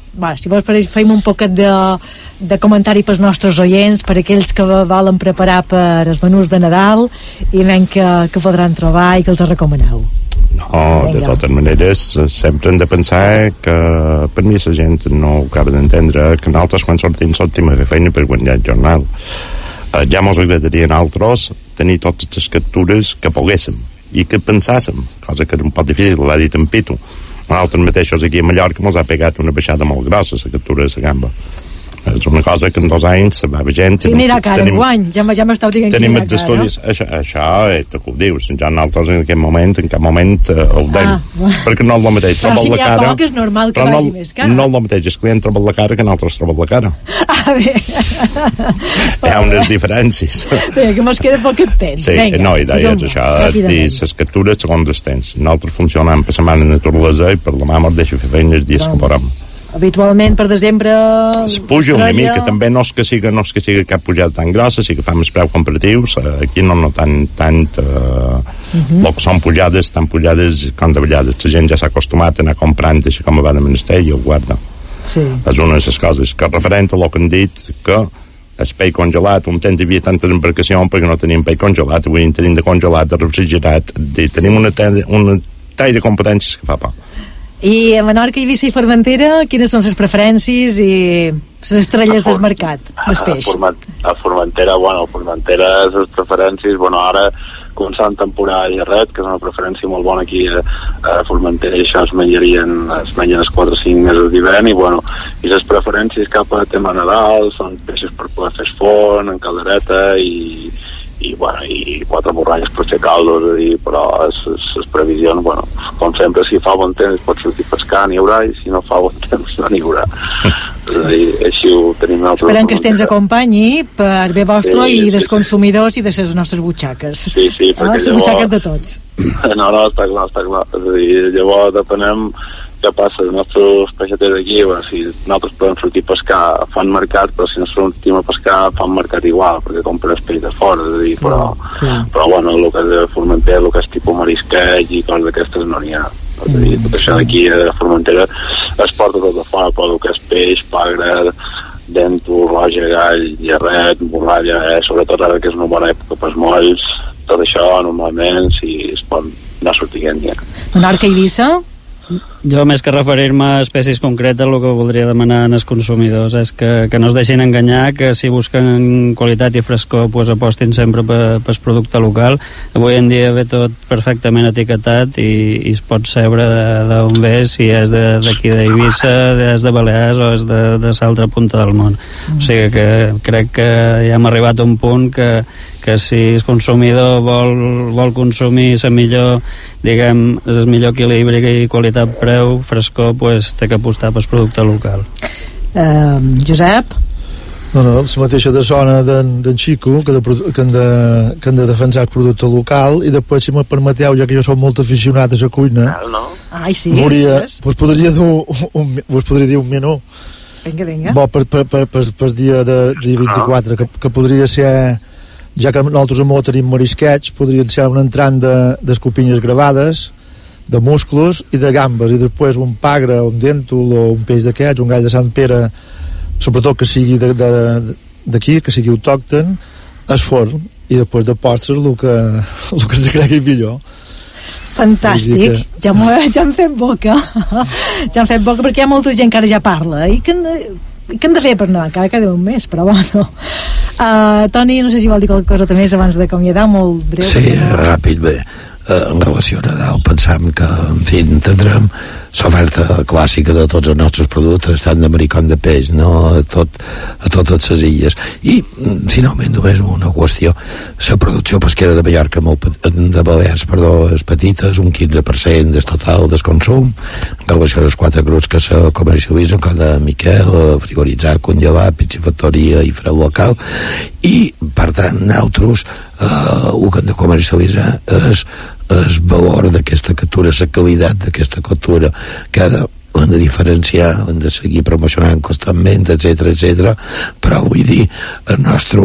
bueno, si vols feim un poquet de, de comentari pels nostres oients, per aquells que volen preparar per els menús de Nadal i veiem que, que podran trobar i que els recomaneu. No, de totes maneres sempre hem de pensar que per mi la gent no ho acaba d'entendre, que nosaltres quan sortim sortim a fer feina per guanyar el jornal. Eh, ja mos agradaria a nosaltres tenir totes les captures que poguéssim i que pensàssim, cosa que era un poc difícil, l'ha dit en Pitu. Nosaltres mateixos aquí a Mallorca mos ha pegat una baixada molt grossa la captura de la gamba. És una cosa que en dos anys se va veient. Sí, anirà cara, enguany, ja, ja m'estàu dient que anirà cara. Tenim els estudis, això, això és el que ho dius, ja nosaltres en aquest moment, en cap moment eh, ho deim, ah, bueno. Perquè no és el mateix. Però si n'hi ha poc és normal que vagi més cara. No és el mateix, el client troba la cara que nosaltres troba la cara. Ah, bé. Hi ha unes diferències. Bé, que mos queda poc temps. Sí, venga, no, i és això, les captures segons els temps. Nosaltres funcionem per setmana de naturalesa i per la mà mos deixa fer feina els dies no. que podem. Habitualment per desembre es puja una mica, també no és que siga no és que siga cap pujada tan grossa, sí que fa més preu comparatius, aquí no no tant tant eh, uh -huh. el que són pujades tan pujades com davallades, la gent ja s'ha acostumat a anar comprant així com va de menester i ho guarda. Sí. És una de les coses que referent a el que han dit que el peix congelat, un temps hi havia tantes embarcacions perquè no teníem peix congelat, avui en tenim de congelat, de refrigerat, de, sí. tenim una talla, una talla de competències que fa por. I a Menorca, Eivissa i Formentera, quines són les preferències i les estrelles del mercat del peix? A Formentera, bueno, a Formentera les preferències, bueno, ara començant temporada i ret, que és una preferència molt bona aquí a, a Formentera, i això es menjarien, es mengen els quatre o cinc mesos d'hivern, i bueno, i les preferències cap a tema Nadal són peixos per poder fer font, en caldereta i i, bueno, i quatre borralles per fer caldos, és a dir, però les previsions, bueno, com sempre, si fa bon temps pot sortir a pescar, n'hi haurà, i si no fa bon temps no n'hi haurà. És a dir, així ho tenim nosaltres. Esperem que el temps acompanyi per bé vostre sí, i dels sí, consumidors sí. i de les nostres butxaques. Sí, sí, perquè ah, les llavors... butxaques de tots. No, no, està clar, està clar. És a dir, llavors depenem què passa, els nostres peixaters aquí, bueno, si nosaltres podem sortir a pescar, fan mercat, però si no sortim a pescar, fan mercat igual, perquè compren el peix de fora, és a dir, però, mm. però bueno, el que és de Formentera, el que és tipus marisqueig i coses d'aquestes no n'hi ha. És a dir, tot això d'aquí a Formentera es porta tot de fora, però el que és peix, pagre, dento, roja, gall, llarret, borralla, eh, sobretot ara que és una bona època pels molls, tot això normalment si es pot anar sortint ja. Menorca i Eivissa? Jo, més que referir-me a espècies concretes, el que voldria demanar als consumidors és que, que no es deixin enganyar, que si busquen qualitat i frescor pues apostin sempre pel pe, producte local. Avui en dia ve tot perfectament etiquetat i, i es pot saber d'on ve, si és d'aquí d'Eivissa, és de Balears o és de, de l'altra punta del món. Mm. O sigui que crec que ja hem arribat a un punt que, que si el consumidor vol, vol consumir la millor, diguem, el millor equilibri i qualitat preu, frescor, pues, té que apostar pel producte local. Uh, Josep? No, no, la mateixa de zona d'en Xico, que, de, que, han de, que han de defensar el producte local, i després, si me permeteu, ja que jo soc molt aficionat a la cuina, no? Ai, sí, volia, vos podria dir un, un, vos podria dir un menú. Vinga, vinga. Bo, per, per, per, per, per dia de dia vint-i-quatre, que, que podria ser, ja que nosaltres a Mó tenim marisquets, podrien ser un entrant d'escopinyes gravades, de musclos i de gambes, i després un pagre, un dèntol o un peix d'aquests, un gall de Sant Pere, sobretot que sigui d'aquí, que sigui autòcton, es forn, i després de postres el que, el que ens cregui millor. Fantàstic, que... ja, ja hem fet boca ja hem fet boca, perquè hi ha molta gent que ara ja parla i que, que hem de fer per anar, encara queda un mes, però bueno. uh, Toni, no sé si vol dir qualque cosa també abans d'acomiadar, molt breu. Sí, ràpid, bé. En relació a Nadal pensam que, en fi, tindrem l'oferta clàssica de tots els nostres productes, tant d'americà com de peix, no? A, tot, a totes les illes. I, finalment, només una qüestió. La producció pesquera de Mallorca, molt, de Balears, perdó, és petita, és un quinze per cent del total del consum, en relació als quatre grups que se comercialitzen, com de Miquel, frigoritzat, congelat, piscifactoria i frau local, i, per tant, nosaltres eh, el que hem de comercialitzar és el valor d'aquesta captura, la qualitat d'aquesta captura, que hem de diferenciar, hem de seguir promocionant constantment, etcètera, etcètera, però vull dir, el nostre,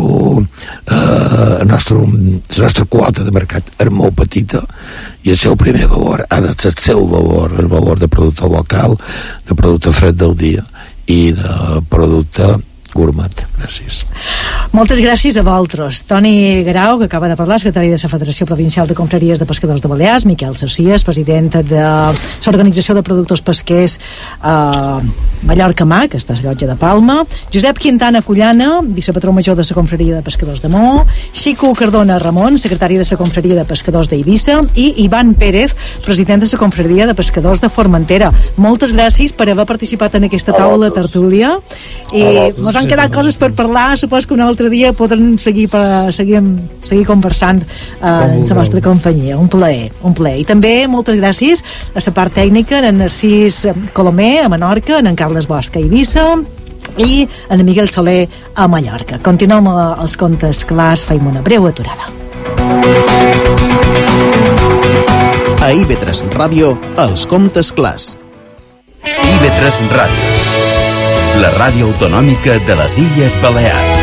eh, el nostre, la nostra quota de mercat és molt petita, i el seu primer valor ha de ser el seu valor, el valor de producte local, de producte fred del dia, i de producte gourmet. Gràcies. Moltes gràcies a vosaltres. Toni Grau, que acaba de parlar, secretari de la Federació Provincial de Confraries de Pescadors de Balears, Miquel Socias, president de l'Organització de Productors Pesquers a Mallorca Mar, que està a la llotja de Palma, Josep Quintana Cullana, vicepatró major de la Confraria de Pescadors de Maó, Xico Cardona Ramon, secretari de la Confraria de Pescadors d'Eivissa, i Ivan Pérez, president de la Confraria de Pescadors de Formentera. Moltes gràcies per haver participat en aquesta taula tertúlia, i ens han quedat coses per parlar. Supos que un altre dia podrem seguir per, seguir, seguir conversant eh, en la vostra companyia. Un plaer, un plaer. I també moltes gràcies a la part tècnica, en Narcís Colomer a Menorca, en Carles Bosch a Eivissa i en Miguel Soler a Mallorca. Continuem els contes clars, feim una breu aturada. A I V tres Ràdio, els contes clars. I V tres Ràdio, la ràdio autonòmica de les Illes Balears.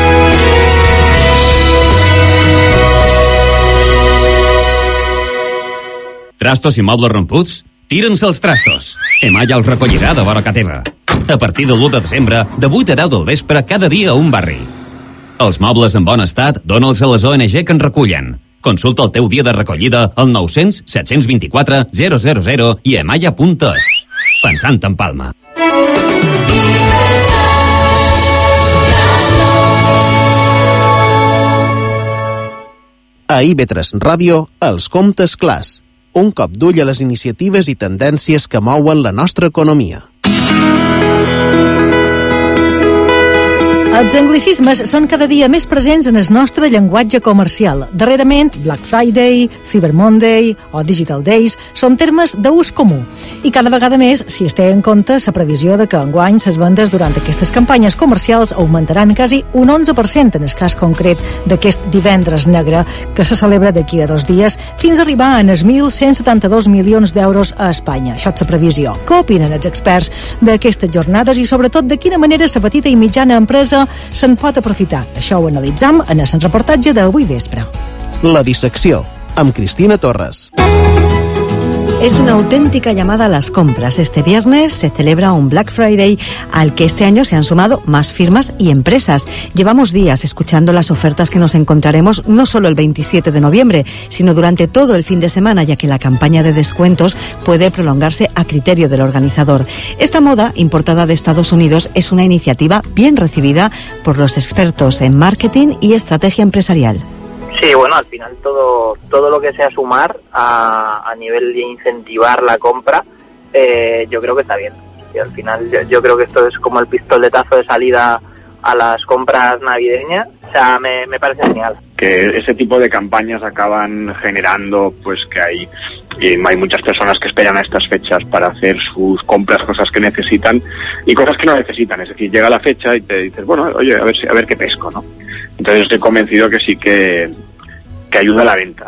Trastos i mobles romputs? Tira'ns els trastos. Emalla els recollirà de vora ca teva. A partir de l'u de desembre, de vuit a deu del vespre, cada dia a un barri. Els mobles en bon estat, dona'ls a les O N G que en recullen. Consulta el teu dia de recollida al nou cents set cents vint-i-quatre zero zero zero i emalla punt es. Pensant en Palma. A I V tres Ràdio, els comptes clars. Un cop d'ull a les iniciatives i tendències que mouen la nostra economia. Els anglicismes són cada dia més presents en el nostre llenguatge comercial. Darrerament, Black Friday, Cyber Monday o Digital Days són termes d'ús comú. I cada vegada més s'hi es té en compte la previsió de que enguany les vendes durant aquestes campanyes comercials augmentaran quasi un onze per cent en el cas concret d'aquest divendres negre que se celebra d'aquí a dos dies fins a arribar a els mil cent setanta-dos milions d'euros a Espanya. Això és la previsió. Què opinen els experts d'aquestes jornades i sobretot de quina manera la petita i mitjana empresa se'n pot aprofitar? Això ho analitzam en el reportatge d'avui vespre. La dissecció, amb Cristina Torres. Es una auténtica llamada a las compras. Este viernes se celebra un Black Friday al que este año se han sumado más firmas y empresas. Llevamos días escuchando las ofertas que nos encontraremos no solo el veintisiete de noviembre, sino durante todo el fin de semana, ya que la campaña de descuentos puede prolongarse a criterio del organizador. Esta moda, importada de Estados Unidos, es una iniciativa bien recibida por los expertos en marketing y estrategia empresarial. Sí, bueno, al final todo todo lo que sea sumar a, a nivel de incentivar la compra, eh, yo creo que está bien. Y al final yo, yo creo que esto es como el pistoletazo de salida a las compras navideñas. O sea, me, me parece genial. Que ese tipo de campañas acaban generando pues que hay, y hay muchas personas que esperan a estas fechas para hacer sus compras, cosas que necesitan y cosas que no necesitan. Es decir, llega la fecha y te dices, bueno, oye, a ver, a ver qué pesco, ¿no? Entonces estoy convencido que sí que, que ayuda a la venta.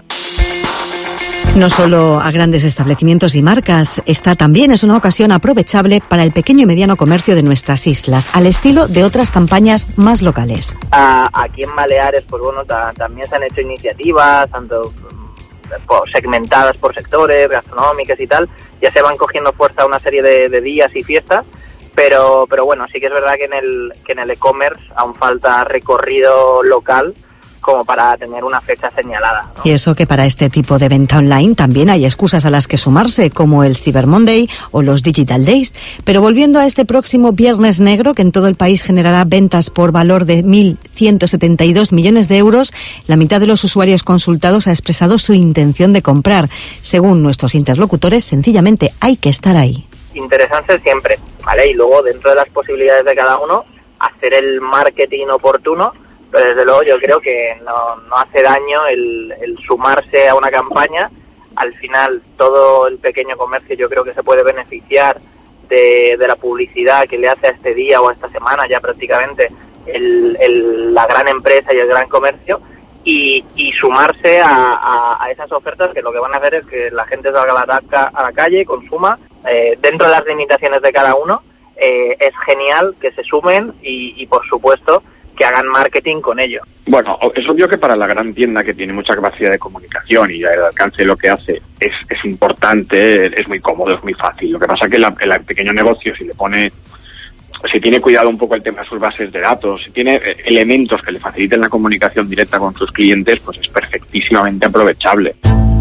No solo a grandes establecimientos y marcas, esta también es una ocasión aprovechable para el pequeño y mediano comercio de nuestras islas, al estilo de otras campañas más locales. A, aquí en Baleares, pues bueno, ta, también se han hecho iniciativas, tanto por, segmentadas por sectores, gastronómicas y tal, ya se van cogiendo fuerza una serie de, de días y fiestas, pero pero bueno, sí que es verdad que en el que en el e-commerce aún falta recorrido local como para tener una fecha señalada, ¿no? Y eso que para este tipo de venta online también hay excusas a las que sumarse, como el Cyber Monday o los Digital Days. Pero volviendo a este próximo Viernes Negro, que en todo el país generará ventas por valor de mil ciento setenta y dos millones de euros, la mitad de los usuarios consultados ha expresado su intención de comprar. Según nuestros interlocutores, sencillamente hay que estar ahí. Interesarse siempre, ¿vale? Y luego, dentro de las posibilidades de cada uno, hacer el marketing oportuno. Pero desde luego yo creo que no, no hace daño el, el sumarse a una campaña. Al final todo el pequeño comercio yo creo que se puede beneficiar de, de la publicidad que le hace a este día o a esta semana ya prácticamente el, el, la gran empresa y el gran comercio, y, y sumarse a, a, a esas ofertas que lo que van a hacer es que la gente salga a la, a la calle, consuma, eh, dentro de las limitaciones de cada uno. Eh, es genial que se sumen y, y por supuesto que hagan marketing con ello. Bueno, es obvio que para la gran tienda que tiene mucha capacidad de comunicación y el alcance de lo que hace es, es importante, es muy cómodo, es muy fácil. Lo que pasa es que la, el pequeño negocio, si le pone si tiene cuidado un poco el tema de sus bases de datos, si tiene eh, elementos que le faciliten la comunicación directa con sus clientes, pues es perfectísimamente aprovechable.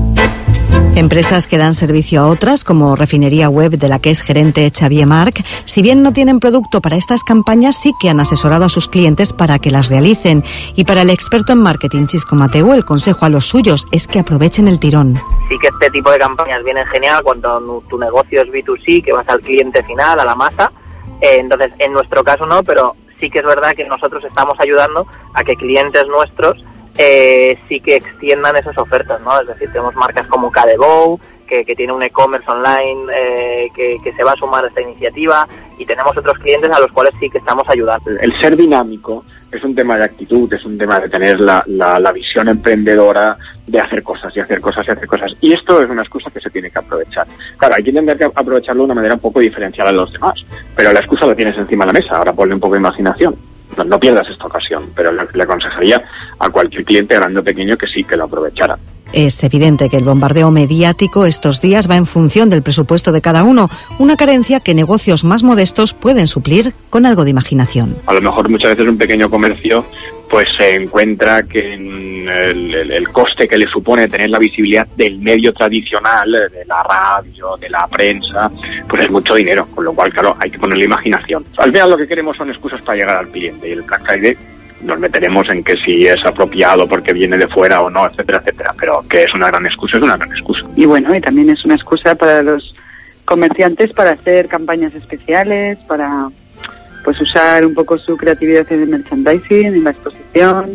Empresas que dan servicio a otras, como Refinería Web, de la que es gerente Xavier Marc, si bien no tienen producto para estas campañas, sí que han asesorado a sus clientes para que las realicen. Y para el experto en marketing Xisco Mateu, el consejo a los suyos es que aprovechen el tirón. Sí que este tipo de campañas vienen genial cuando tu negocio es B dos C, que vas al cliente final, a la masa. Eh, entonces, en nuestro caso no, pero sí que es verdad que nosotros estamos ayudando a que clientes nuestros Eh, sí que extiendan esas ofertas, ¿no? Es decir, tenemos marcas como Cadebow, que, que tiene un e-commerce online eh, que, que se va a sumar a esta iniciativa, y tenemos otros clientes a los cuales sí que estamos ayudando. El ser dinámico es un tema de actitud, es un tema de tener la, la, la visión emprendedora de hacer cosas y hacer cosas y hacer cosas. Y esto es una excusa que se tiene que aprovechar. Claro, hay que intentar que aprovecharlo de una manera un poco diferencial a los demás, pero la excusa la tienes encima de la mesa, ahora ponle un poco de imaginación. No, no pierdas esta ocasión, pero le, le aconsejaría a cualquier cliente, grande o pequeño, que sí, que lo aprovechara. Es evidente que el bombardeo mediático estos días va en función del presupuesto de cada uno, una carencia que negocios más modestos pueden suplir con algo de imaginación. A lo mejor muchas veces un pequeño comercio pues se encuentra que en el, el, el coste que le supone tener la visibilidad del medio tradicional, de la radio, de la prensa, pues es mucho dinero, con lo cual, claro, hay que ponerle imaginación. Al final lo que queremos son excusas para llegar al cliente, y el Black Friday nos meteremos en que si es apropiado porque viene de fuera o no, etcétera, etcétera, pero que es una gran excusa, es una gran excusa. Y bueno, y también es una excusa para los comerciantes para hacer campañas especiales, para pues usar un poco su creatividad en el merchandising, en la exposición,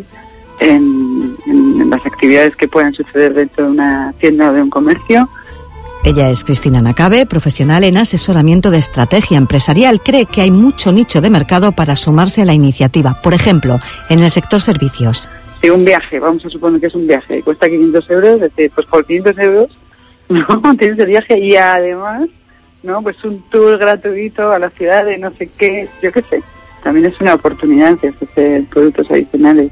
en, en, en las actividades que puedan suceder dentro de una tienda o de un comercio. Ella es Cristina Nacabe, profesional en asesoramiento de estrategia empresarial. Cree que hay mucho nicho de mercado para sumarse a la iniciativa. Por ejemplo, en el sector servicios. Si un viaje, vamos a suponer que es un viaje, cuesta quinientos euros, es decir, pues por quinientos euros no tienes el viaje, y además, no, pues un tour gratuito a la ciudad de no sé qué, yo qué sé. También es una oportunidad de ofrecer productos adicionales.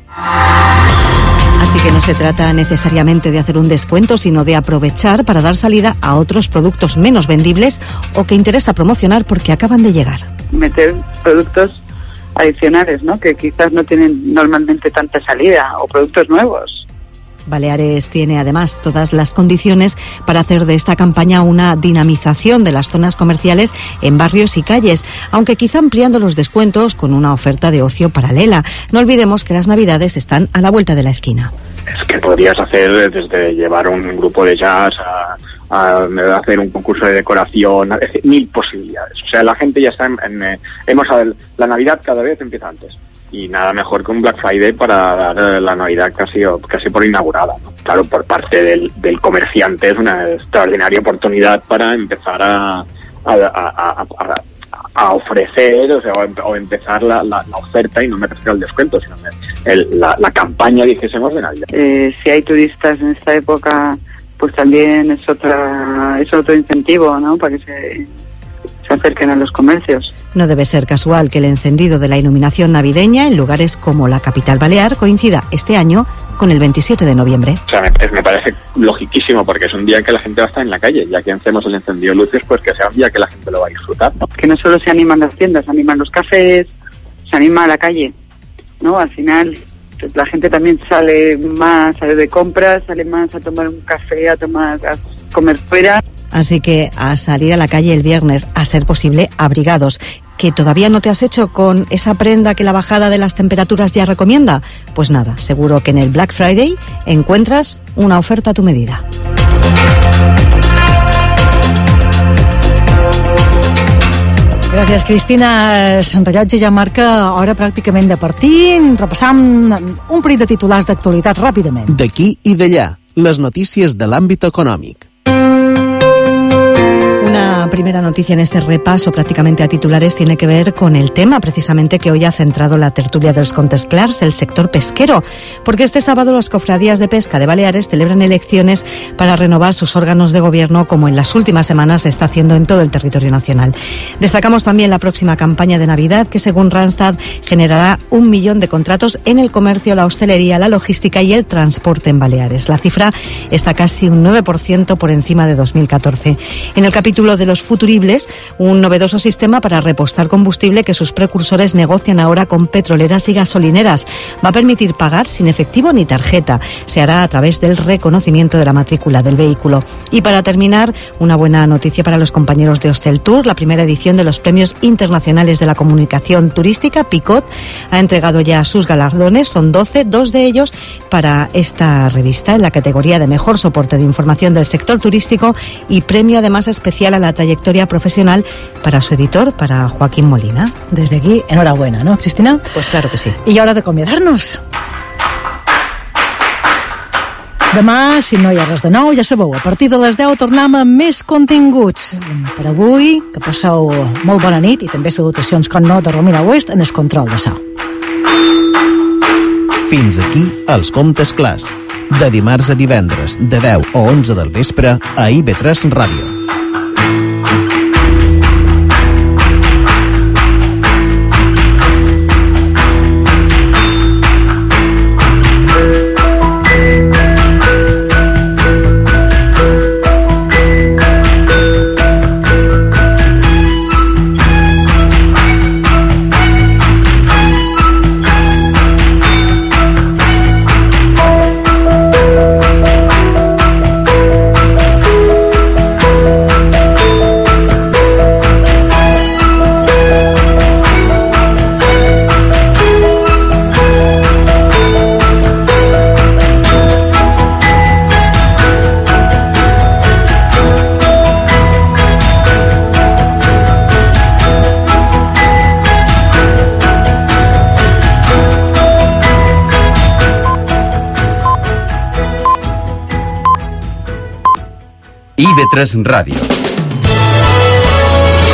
Así que no se trata necesariamente de hacer un descuento, sino de aprovechar para dar salida a otros productos menos vendibles o que interesa promocionar porque acaban de llegar. Meter productos adicionales, ¿no?, que quizás no tienen normalmente tanta salida, o productos nuevos. Baleares tiene además todas las condiciones para hacer de esta campaña una dinamización de las zonas comerciales en barrios y calles, aunque quizá ampliando los descuentos con una oferta de ocio paralela. No olvidemos que las Navidades están a la vuelta de la esquina. Es que podrías hacer desde llevar un grupo de jazz a, a hacer un concurso de decoración, es decir, mil posibilidades. O sea, la gente ya está en... en hemos la Navidad cada vez empieza antes. Y nada mejor que un Black Friday para dar la Navidad casi casi por inaugurada, ¿no? Claro, por parte del, del comerciante es una extraordinaria oportunidad para empezar a, a, a, a, a, a ofrecer, o sea, o empezar la, la, la oferta, y no me refiero al descuento, sino el, la, la campaña, dijésemos, de Navidad. Eh, si hay turistas en esta época, pues también es otra es otro incentivo, ¿no?, para que se... se acerquen a los comercios. No debe ser casual que el encendido de la iluminación navideña en lugares como la capital balear coincida este año con el veintisiete de noviembre. O sea, me, me parece logiquísimo, porque es un día que la gente va a estar en la calle, ya que hacemos el encendido de luces, pues que sea un día que la gente lo va a disfrutar, ¿no? Que no solo se animan las tiendas, se animan los cafés, se anima a la calle, ¿no? Al final pues, la gente también sale más, sale de compras, sale más a tomar un café, a tomar a comer fuera. Así que a salir a la calle el viernes, a ser posible abrigados. ¿Que todavía no te has hecho con esa prenda que la bajada de las temperaturas ya recomienda? Pues nada, seguro que en el Black Friday encuentras una oferta a tu medida. Gràcies, Cristina. El rellotge ja marca hora pràcticament de partir. Repassam un parell de titulars d'actualitat ràpidament. D'aquí i d'allà, les notícies de l'àmbit econòmic. Una primera noticia en este repaso prácticamente a titulares tiene que ver con el tema precisamente que hoy ha centrado la tertulia dels Contes Clars, el sector pesquero, porque este sábado las cofradías de pesca de Baleares celebran elecciones para renovar sus órganos de gobierno, como en las últimas semanas se está haciendo en todo el territorio nacional. Destacamos también la próxima campaña de Navidad, que según Randstad generará un millón de contratos en el comercio, la hostelería, la logística y el transporte en Baleares. La cifra está casi un nueve por ciento por encima de dos mil catorce. En el capítulo de los los futuribles, un novedoso sistema para repostar combustible que sus precursores negocian ahora con petroleras y gasolineras. Va a permitir pagar sin efectivo ni tarjeta. Se hará a través del reconocimiento de la matrícula del vehículo. Y para terminar, una buena noticia para los compañeros de Hostel Tour. La primera edición de los Premios Internacionales de la Comunicación Turística, PICOT, ha entregado ya sus galardones. Son doce, dos de ellos para esta revista en la categoría de mejor soporte de información del sector turístico, y premio además especial a la trayectoria profesional para su editor, para Joaquín Molina. Desde aquí, enhorabuena, ¿no, Cristina? Pues claro que sí. I hora d'acomiadar-nos. Demà, si no hi ha res de nou, ja sabeu, a partir de les deu tornem amb més continguts. Per avui, que passeu molt bona nit, i també salutacions, com no, de Romina West en el control de so. Fins aquí els Comptes Clars. De dimarts a divendres, de deu a onze del vespre, a I V tres Ràdio. I V tres Ràdio.